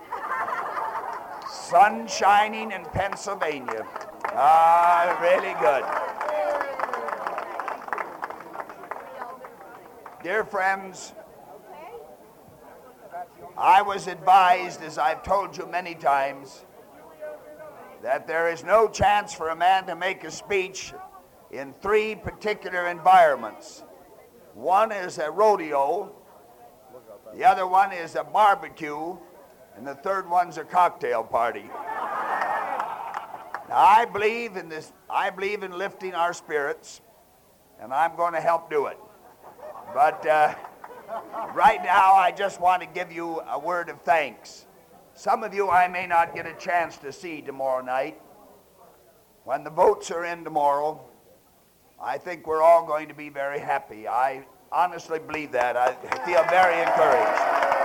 Sun shining in Pennsylvania. Ah, really good. Dear friends, I was advised, as I've told you many times, that there is no chance for a man to make a speech in three particular environments. One is a rodeo, the other one is a barbecue, and the third one's a cocktail party. Now, I believe in this, I believe in lifting our spirits, and I'm going to help do it. But uh, right now, I just want to give you a word of thanks. Some of you I may not get a chance to see tomorrow night. When the votes are in tomorrow, I think we're all going to be very happy. I honestly believe that. I feel very encouraged.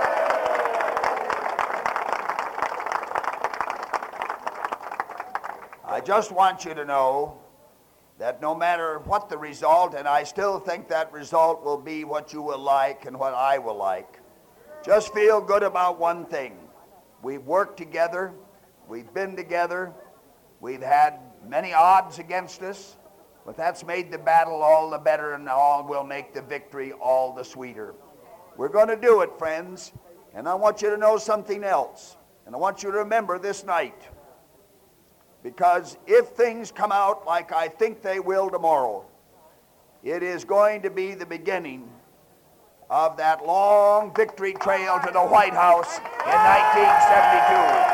I just want you to know that no matter what the result, and I still think that result will be what you will like and what I will like, just feel good about one thing. We've worked together, we've been together, we've had many odds against us, but that's made the battle all the better, and all will make the victory all the sweeter. We're going to do it, friends, and I want you to know something else, and I want you to remember this night. Because if things come out like I think they will tomorrow, it is going to be the beginning of that long victory trail to the White House in nineteen seventy-two.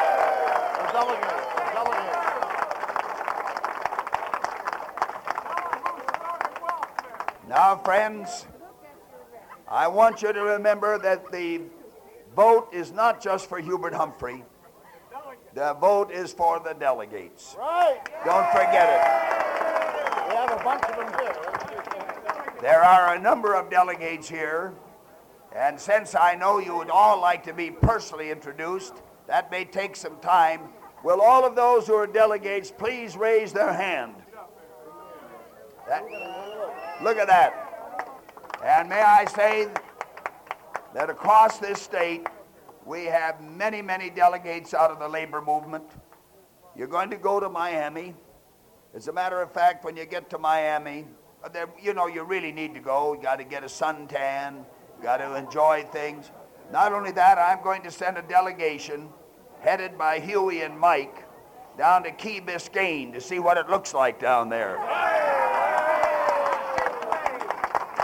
Now, friends, I want you to remember that the vote is not just for Hubert Humphrey. The vote is for the delegates. Right. Don't forget it. We have a bunch of them here. There are a number of delegates here, and since I know you would all like to be personally introduced, that may take some time. Will all of those who are delegates please raise their hand? That, look at that. And may I say that across this state, we have many, many delegates out of the labor movement. You're going to go to Miami. As a matter of fact, when you get to Miami, you know, you really need to go. You got to get a suntan. You got to enjoy things. Not only that, I'm going to send a delegation headed by Huey and Mike down to Key Biscayne to see what it looks like down there.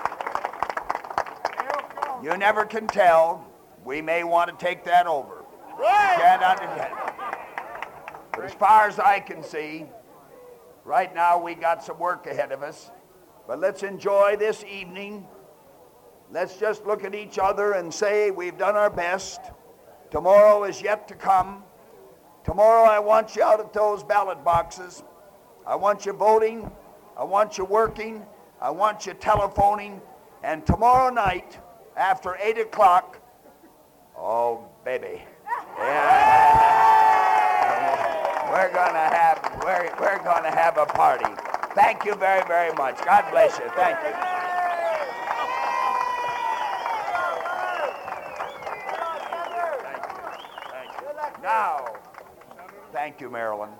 You never can tell. We may want to take that over. Can't understand. But as far as I can see, right now we got some work ahead of us. But let's enjoy this evening. Let's just look at each other and say we've done our best. Tomorrow is yet to come. Tomorrow I want you out at those ballot boxes. I want you voting. I want you working. I want you telephoning. And tomorrow night, after eight o'clock, oh, baby. Yeah. We're gonna have we're, we're gonna have a party. Thank you very, very much. God bless you. Thank you. Thank you. Thank you. Now, thank you, Marilyn.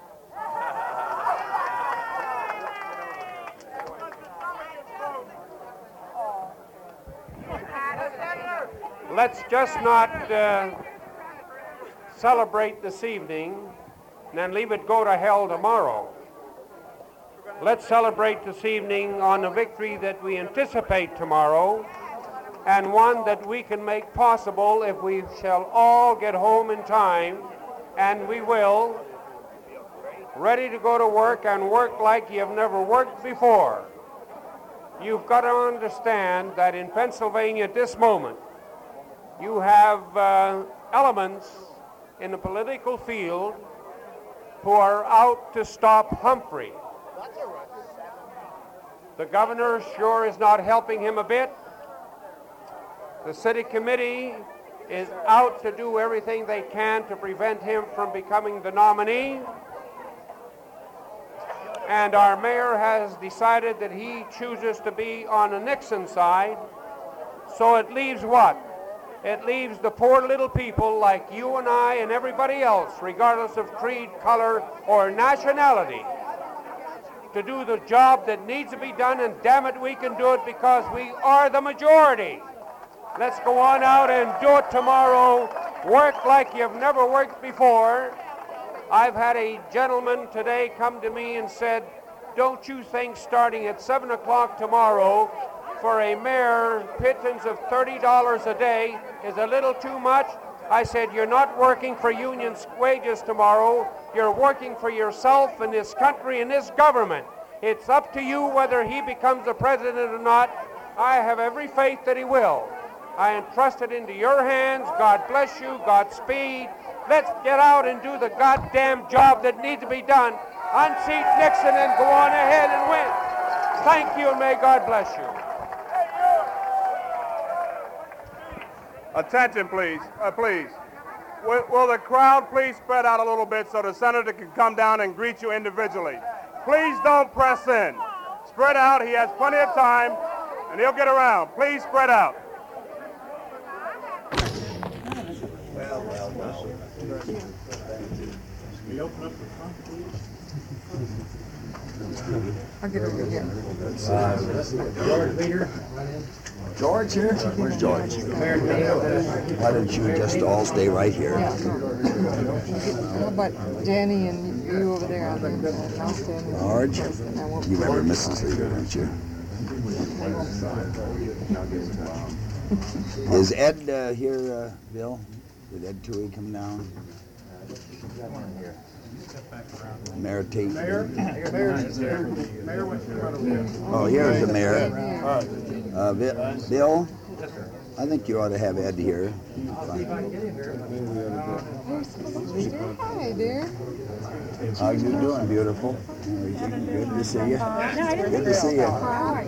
Let's just not uh, celebrate this evening and then leave it go to hell tomorrow. Let's celebrate this evening on the victory that we anticipate tomorrow, and one that we can make possible if we shall all get home in time, and we will, ready to go to work and work like you've never worked before. You've got to understand that in Pennsylvania at this moment, you have uh, elements in the political field who are out to stop Humphrey. The governor sure is not helping him a bit. The city committee is out to do everything they can to prevent him from becoming the nominee. And our mayor has decided that he chooses to be on the Nixon side. So it leaves what? It leaves the poor little people like you and I and everybody else, regardless of creed, color, or nationality, to do the job that needs to be done, and damn it, we can do it because we are the majority. Let's go on out and do it tomorrow. Work like you've never worked before. I've had a gentleman today come to me and said, don't you think starting at seven o'clock tomorrow for a mayor pittance of thirty dollars a day is a little too much? I said, you're not working for union wages tomorrow. You're working for yourself and this country and this government. It's up to you whether he becomes the president or not. I have every faith that he will. I entrust it into your hands. God bless you. Godspeed. Let's get out and do the goddamn job that needs to be done. Unseat Nixon and go on ahead and win. Thank you, and may God bless you. Attention, please. Uh, please. Will, will the crowd please spread out a little bit so the senator can come down and greet you individually? Please don't press in. Spread out. He has plenty of time, and he'll get around. Please spread out. Well, well, well. We open up the front, please. I'll get over here. George Leader. George here? Where's George? Why don't you just all stay right here? Yeah. How about Danny and you over there? I'll stand. George? You remember Missus Leader, don't you? Is Ed uh, here, uh, Bill? Did Ed Toohey come down? Mayor Tate. Mayor? Mayor's there. Mayor went in front of him. Oh, here's the mayor. Uh, Bill, I think you ought to have Ed here. Hi, dear. How you doing, beautiful? Good to see you. Good to see you.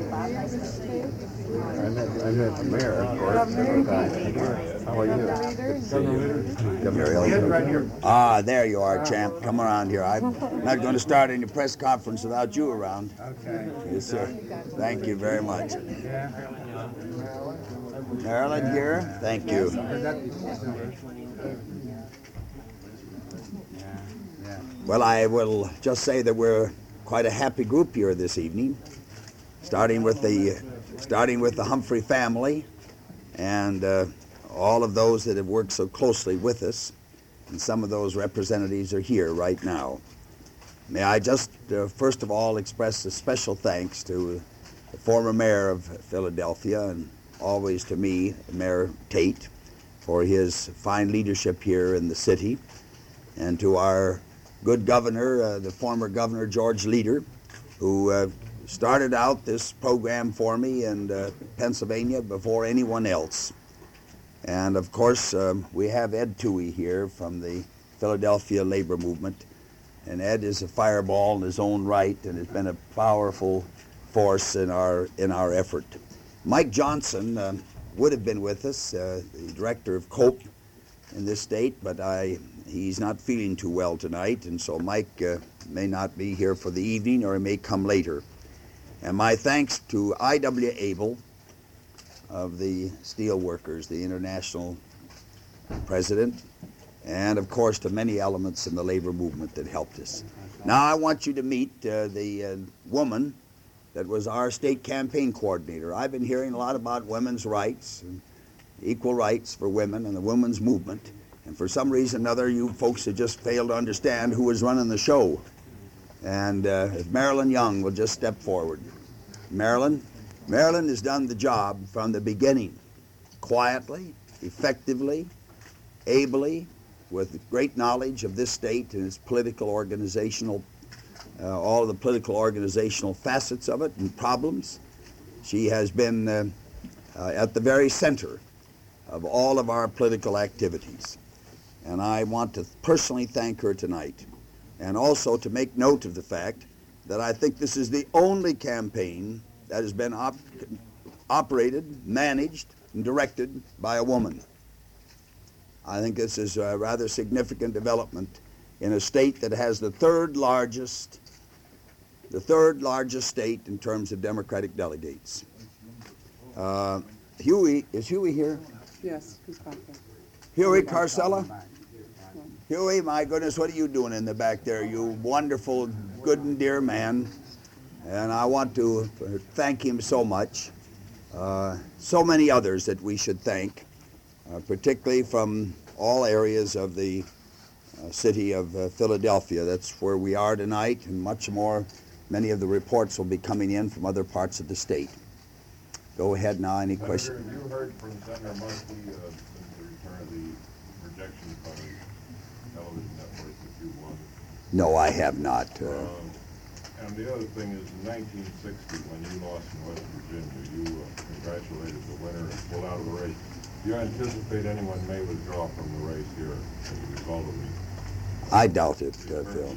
I met, I met the mayor, of course. How are you? Good to see you. Governor Elliott. Ah, there you are, champ. Come around here. I'm not going to start any press conference without you around. Okay. Yes, sir. Thank you very much. Marilyn here. Thank you. Well, I will just say that we're quite a happy group here this evening, starting with the starting with the Humphrey family and uh, all of those that have worked so closely with us, and some of those representatives are here right now. May I just uh, first of all express a special thanks to the former mayor of Philadelphia, and always to me, Mayor Tate, for his fine leadership here in the city, and to our good governor, uh, the former governor George Leader, who uh, started out this program for me in uh, Pennsylvania before anyone else. And of course, um, we have Ed Toohey here from the Philadelphia labor movement. And Ed is a fireball in his own right and has been a powerful force in our in our effort. Mike Johnson uh, would have been with us, uh, the director of COPE in this state, but I he's not feeling too well tonight, and so Mike uh, may not be here for the evening, or he may come later. And my thanks to I W Abel of the steel workers, the international president, and of course to many elements in the labor movement that helped us. Now I want you to meet uh, the uh, woman that was our state campaign coordinator. I've been hearing a lot about women's rights, and equal rights for women and the women's movement, and for some reason or another you folks have just failed to understand who was running the show. And uh, if Marilyn Young will just step forward. Marilyn, Marilyn has done the job from the beginning, quietly, effectively, ably, with great knowledge of this state and its political organizational, uh, all the political organizational facets of it and problems. She has been uh, uh, at the very center of all of our political activities. And I want to personally thank her tonight, and also to make note of the fact that I think this is the only campaign that has been op operated, managed, and directed by a woman. I think this is a rather significant development in a state that has the third largest, the third largest state in terms of Democratic delegates. Uh, Huey, is Huey here? Yes, he's back there. Huey Carcella? Huey, my goodness, what are you doing in the back there? You wonderful, good and dear man. And I want to thank him so much. Uh, so many others that we should thank, uh, particularly from all areas of the uh, city of uh, Philadelphia. That's where we are tonight, and much more. Many of the reports will be coming in from other parts of the state. Go ahead now, any questions? Senator, you heard from Senator Muskie uh, since the return of the projection from the television network that you wanted. No, I have not. Uh, um, and the other thing is, in nineteen sixty, when you lost in West Virginia, you uh, congratulated the winner and pulled out of the race. Do you anticipate anyone may withdraw from the race here as a result of the... I doubt it, uh, Phil.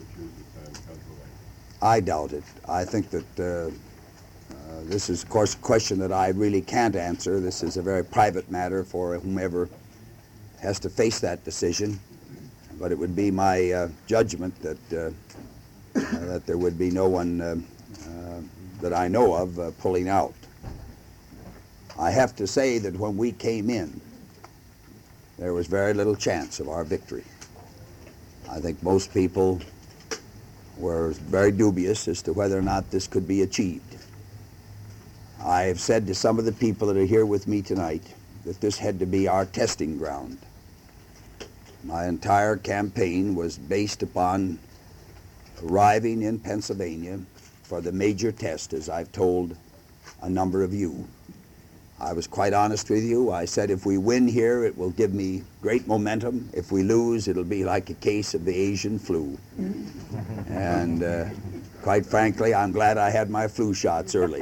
I doubt it. I think that uh, uh, this is, of course, a question that I really can't answer. This is a very private matter for whomever has to face that decision. But it would be my uh, judgment that uh, uh, that there would be no one uh, uh, that I know of uh, pulling out. I have to say that when we came in, there was very little chance of our victory. I think most people were very dubious as to whether or not this could be achieved. I have said to some of the people that are here with me tonight that this had to be our testing ground. My entire campaign was based upon arriving in Pennsylvania for the major test, as I've told a number of you. I was quite honest with you. I said if we win here, it will give me great momentum. If we lose, it'll be like a case of the Asian flu. And uh, quite frankly, I'm glad I had my flu shots early.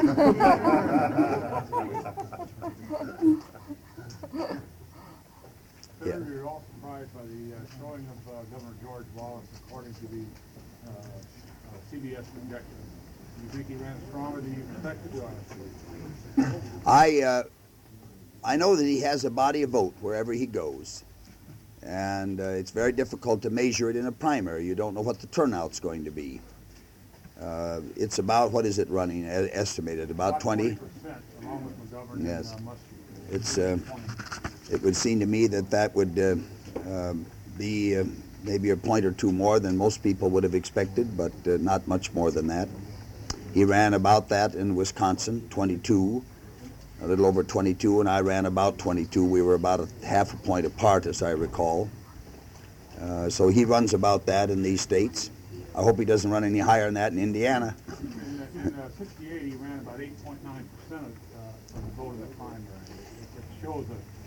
Senator, yeah. You're all surprised by the uh, showing of uh, Governor George Wallace according to the uh, uh, C B S projection. Do you think he ran stronger than you expected to, honestly? I, uh, I know that he has a body of vote wherever he goes. And uh, it's very difficult to measure it in a primary. You don't know what the turnout's going to be. Uh, it's about, what is it running, estimated, about twenty? Along with McGovern Yes. and uh, Muskie. It's, uh, it would seem to me that that would uh, uh, be uh, maybe a point or two more than most people would have expected, but uh, not much more than that. He ran about that in Wisconsin, twenty-two, a little over twenty-two, and I ran about twenty-two. We were about a half a point apart, as I recall. Uh, so he runs about that in these states. I hope he doesn't run any higher than that in Indiana. In, in uh, sixty-eight, he ran about eight point nine percent of uh, the vote in the primary. It, it shows a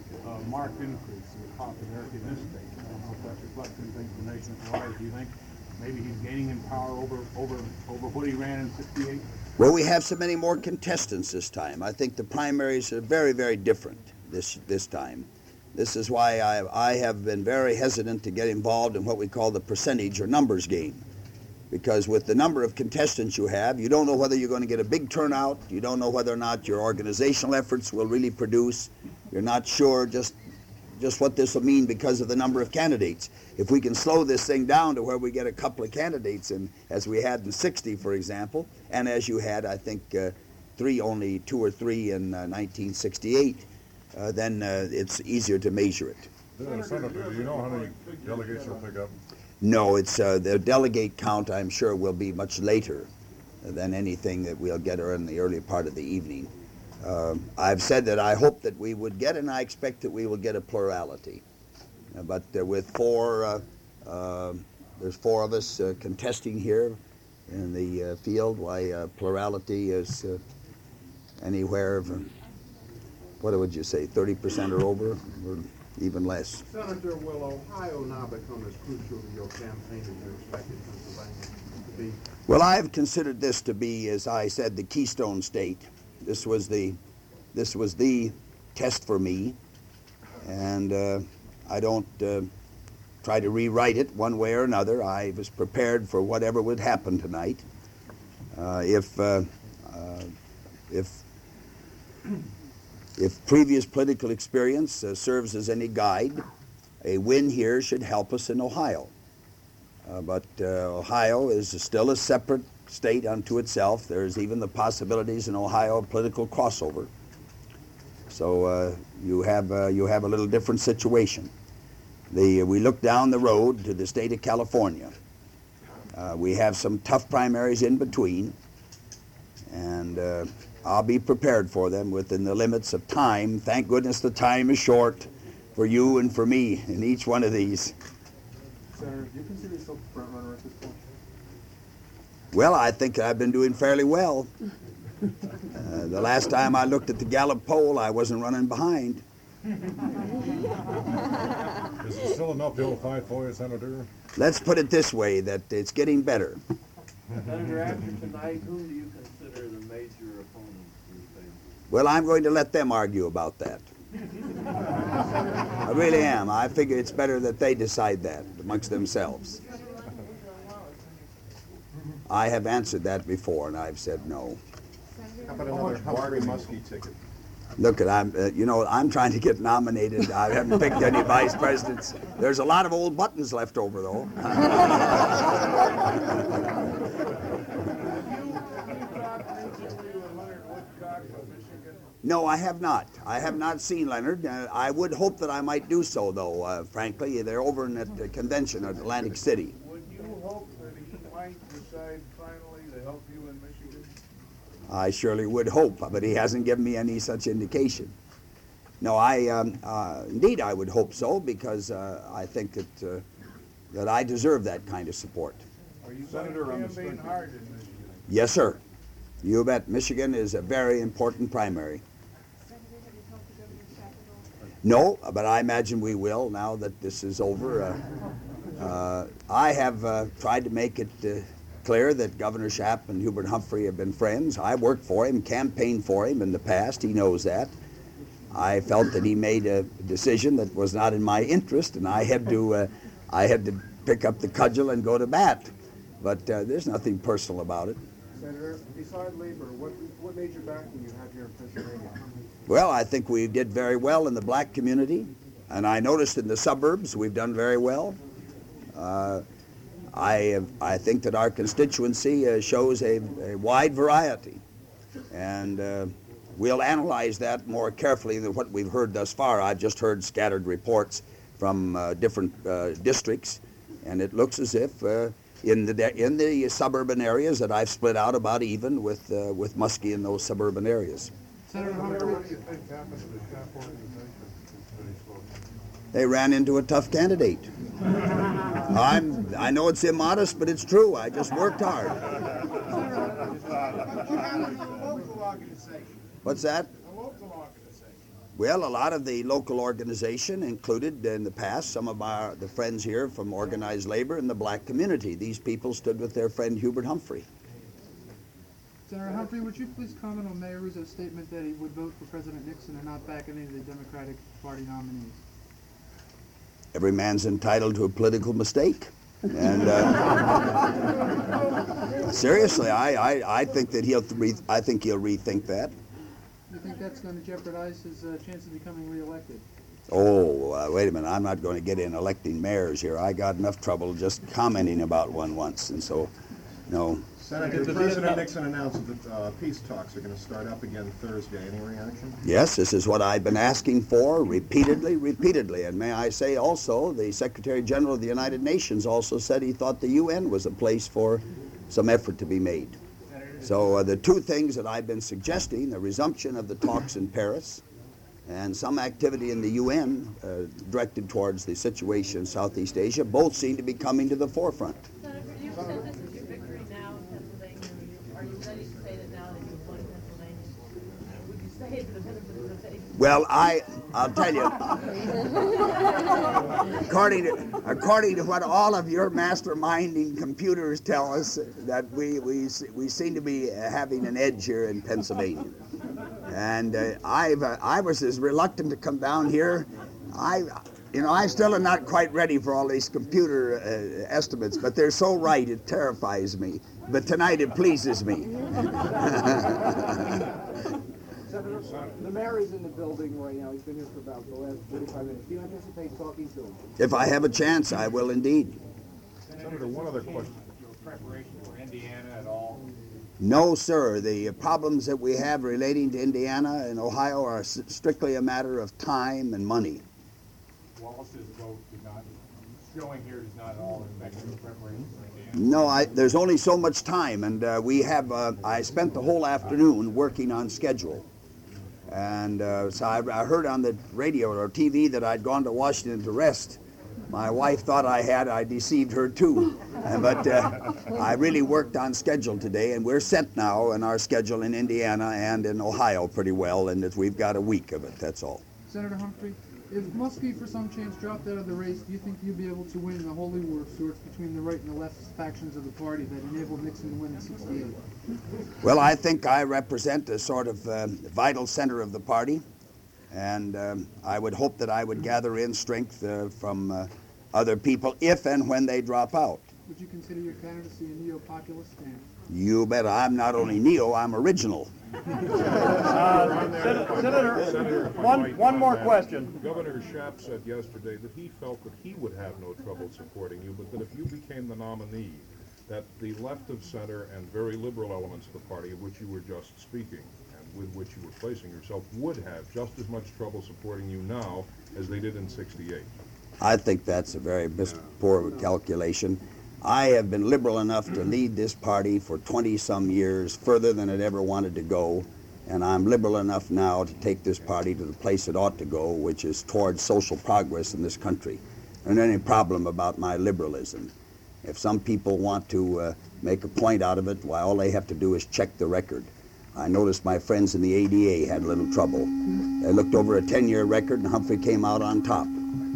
uh, marked increase in the popularity in this state. I don't know if that reflects anything for the nation at large. Do you think maybe he's gaining in power over over over what he ran in sixty-eight? Well, we have so many more contestants this time. I think the primaries are very, very different this this time. This is why I, I have been very hesitant to get involved in what we call the percentage or numbers game. Because with the number of contestants you have, you don't know whether you're going to get a big turnout. You don't know whether or not your organizational efforts will really produce. You're not sure just just what this will mean because of the number of candidates. If we can slow this thing down to where we get a couple of candidates, in, as we had in sixty, for example, and as you had, I think, uh, three, only two or three in uh, nineteen sixty-eight, uh, then uh, it's easier to measure it. Uh, Senator, do you know how many delegates you'll pick up? No, it's uh, the delegate count, I'm sure, will be much later than anything that we'll get in the early part of the evening. Uh, I've said that I hope that we would get, and I expect that we will get a plurality. Uh, but uh, with four, uh, uh, there's four of us uh, contesting here in the uh, field, why uh, plurality is uh, anywhere from, what would you say, thirty percent or over, or even less. Senator, will Ohio now become as crucial to your campaign as you expected Pennsylvania to be? Well, I've considered this to be, as I said, the keystone state. This was the, this was the test for me, and uh, I don't uh, try to rewrite it one way or another. I was prepared for whatever would happen tonight. Uh, if uh, uh, if if previous political experience uh, serves as any guide, a win here should help us in Ohio. Uh, but uh, Ohio is still a separate state unto itself. There's even the possibilities in Ohio of political crossover. So uh, you have uh, you have a little different situation. The we look down the road to the state of California. Uh, we have some tough primaries in between, and uh, I'll be prepared for them within the limits of time. Thank goodness the time is short for you and for me in each one of these. Senator, do you consider yourself a front runner at this point? Well, I think I've been doing fairly well. Uh, the last time I looked at the Gallup poll, I wasn't running behind. Is it still an uphill fight for you, Senator? Let's put it this way, that it's getting better. Senator, after tonight, whom do you consider the major opponents you face? Well, I'm going to let them argue about that. I really am. I figure it's better that they decide that amongst themselves. I have answered that before, and I've said no. How about another Humphrey Muskie ticket? Look, at I'm, uh, you know, I'm trying to get nominated. I haven't picked any vice presidents. There's a lot of old buttons left over, though. No, I have not. I have not seen Leonard. Uh, I would hope that I might do so, though, uh, frankly. They're over in at the convention at Atlantic City. Would you hope that he might decide finally to help you in Michigan? I surely would hope, but he hasn't given me any such indication. No, I um, uh, indeed I would hope so, because uh, I think that uh, that I deserve that kind of support. Are you Senator on the campaign hard in Michigan? Yes, sir. You bet. Michigan is a very important primary. No, but I imagine we will now that this is over. Uh, uh, I have uh, tried to make it uh, clear that Governor Schaap and Hubert Humphrey have been friends. I worked for him, campaigned for him in the past. He knows that. I felt that he made a decision that was not in my interest, and I had to, uh, I had to pick up the cudgel and go to bat. But uh, there's nothing personal about it. Senator, beside labor, what what major backing you have here in Pennsylvania? Well, I think we did very well in the black community, and I noticed in the suburbs we've done very well. Uh, I I think that our constituency uh, shows a, a wide variety, and uh, we'll analyze that more carefully than what we've heard thus far. I've just heard scattered reports from uh, different uh, districts, and it looks as if uh, in the in the suburban areas that I've split out about even with uh, with Muskie in those suburban areas. Senator, what do you think happened to the Schaap organization? They ran into a tough candidate. I'm, I know it's immodest, but it's true. I just worked hard. What's that? Well, a lot of the local organization included in the past some of our the friends here from organized labor in the black community. These people stood with their friend Hubert Humphrey. Senator Humphrey, would you please comment on Mayor Russo's statement that he would vote for President Nixon and not back any of the Democratic Party nominees? Every man's entitled to a political mistake. And uh, seriously, I, I, I think that he'll re I think he'll rethink that. You think that's going to jeopardize his uh, chance of becoming reelected? Oh, uh, wait a minute. I'm not going to get in electing mayors here. I got enough trouble just commenting about one once, and so, no. Senator, President Nixon announced that uh, peace talks are going to start up again Thursday. Any reaction? Yes, this is what I've been asking for repeatedly, repeatedly. And may I say also, the Secretary General of the United Nations also said he thought the U N was a place for some effort to be made. So uh, the two things that I've been suggesting, the resumption of the talks in Paris and some activity in the U N uh, directed towards the situation in Southeast Asia, both seem to be coming to the forefront. Senator, you said this is your victory now in Pennsylvania. Are you ready to say that now that you've won Pennsylvania? Would you say it to the benefit of the state? Well, I, I'll tell you, according to, according to what all of your masterminding computers tell us, that we, we, we seem to be having an edge here in Pennsylvania. And uh, I've, uh, I was as reluctant to come down here. I, you know, I still am not quite ready for all these computer uh, estimates, but they're so right, it terrifies me. But tonight it pleases me. Senator, the mayor is in the building right now. He's been here for about the last forty-five minutes. Do you anticipate talking to him? If I have a chance, I will indeed. Senator, one other question. Your preparation for Indiana at all? No, sir. The problems that we have relating to Indiana and Ohio are s strictly a matter of time and money. Wallace's vote did not, showing here does not at all affect your preparation for Indiana? No, I, there's only so much time, and uh, we have, uh, I spent the whole afternoon working on schedule. And uh, so I, I heard on the radio or T V that I'd gone to Washington to rest. My wife thought I had. I deceived her too. Uh, but uh, I really worked on schedule today, and we're set now in our schedule in Indiana and in Ohio pretty well, and that we've got a week of it, that's all. Senator Humphrey, if Muskie for some chance dropped out of the race, do you think you'd be able to win the holy war of sorts between the right and the left factions of the party that enabled Nixon to win in sixty-eight? Well, I think I represent a sort of uh, vital center of the party, and um, I would hope that I would gather in strength uh, from uh, other people if and when they drop out. Would you consider your candidacy a neo-populist stance? You bet I'm not only neo, I'm original. Uh, Sen Senator, Senator, one, one more question. Governor Schaap said yesterday that he felt that he would have no trouble supporting you, but that if you became the nominee, that the left of center and very liberal elements of the party, of which you were just speaking, and with which you were placing yourself, would have just as much trouble supporting you now as they did in sixty-eight. I think that's a very poor calculation. I have been liberal enough to lead this party for twenty some years, further than it ever wanted to go, and I'm liberal enough now to take this party to the place it ought to go, which is towards social progress in this country. There isn't any problem about my liberalism. If some people want to uh, make a point out of it, why, all they have to do is check the record. I noticed my friends in the A D A had a little trouble. They looked over a ten-year record, and Humphrey came out on top.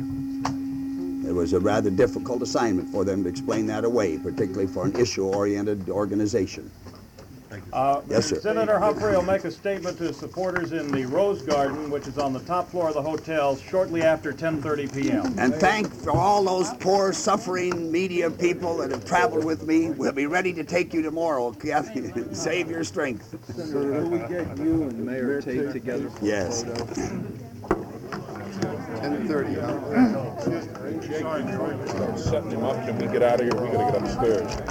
It was a rather difficult assignment for them to explain that away, particularly for an issue-oriented organization. Uh, Yes, sir. Senator Humphrey will make a statement to his supporters in the Rose Garden, which is on the top floor of the hotel, shortly after ten thirty p m And thank for all those poor, suffering media people that have traveled with me. We'll be ready to take you tomorrow, Kathy. Save your strength. Senator, will we get you and Mayor Tate together? Yes. ten thirty, huh? Setting him up, can we get out of here? We gotta get upstairs.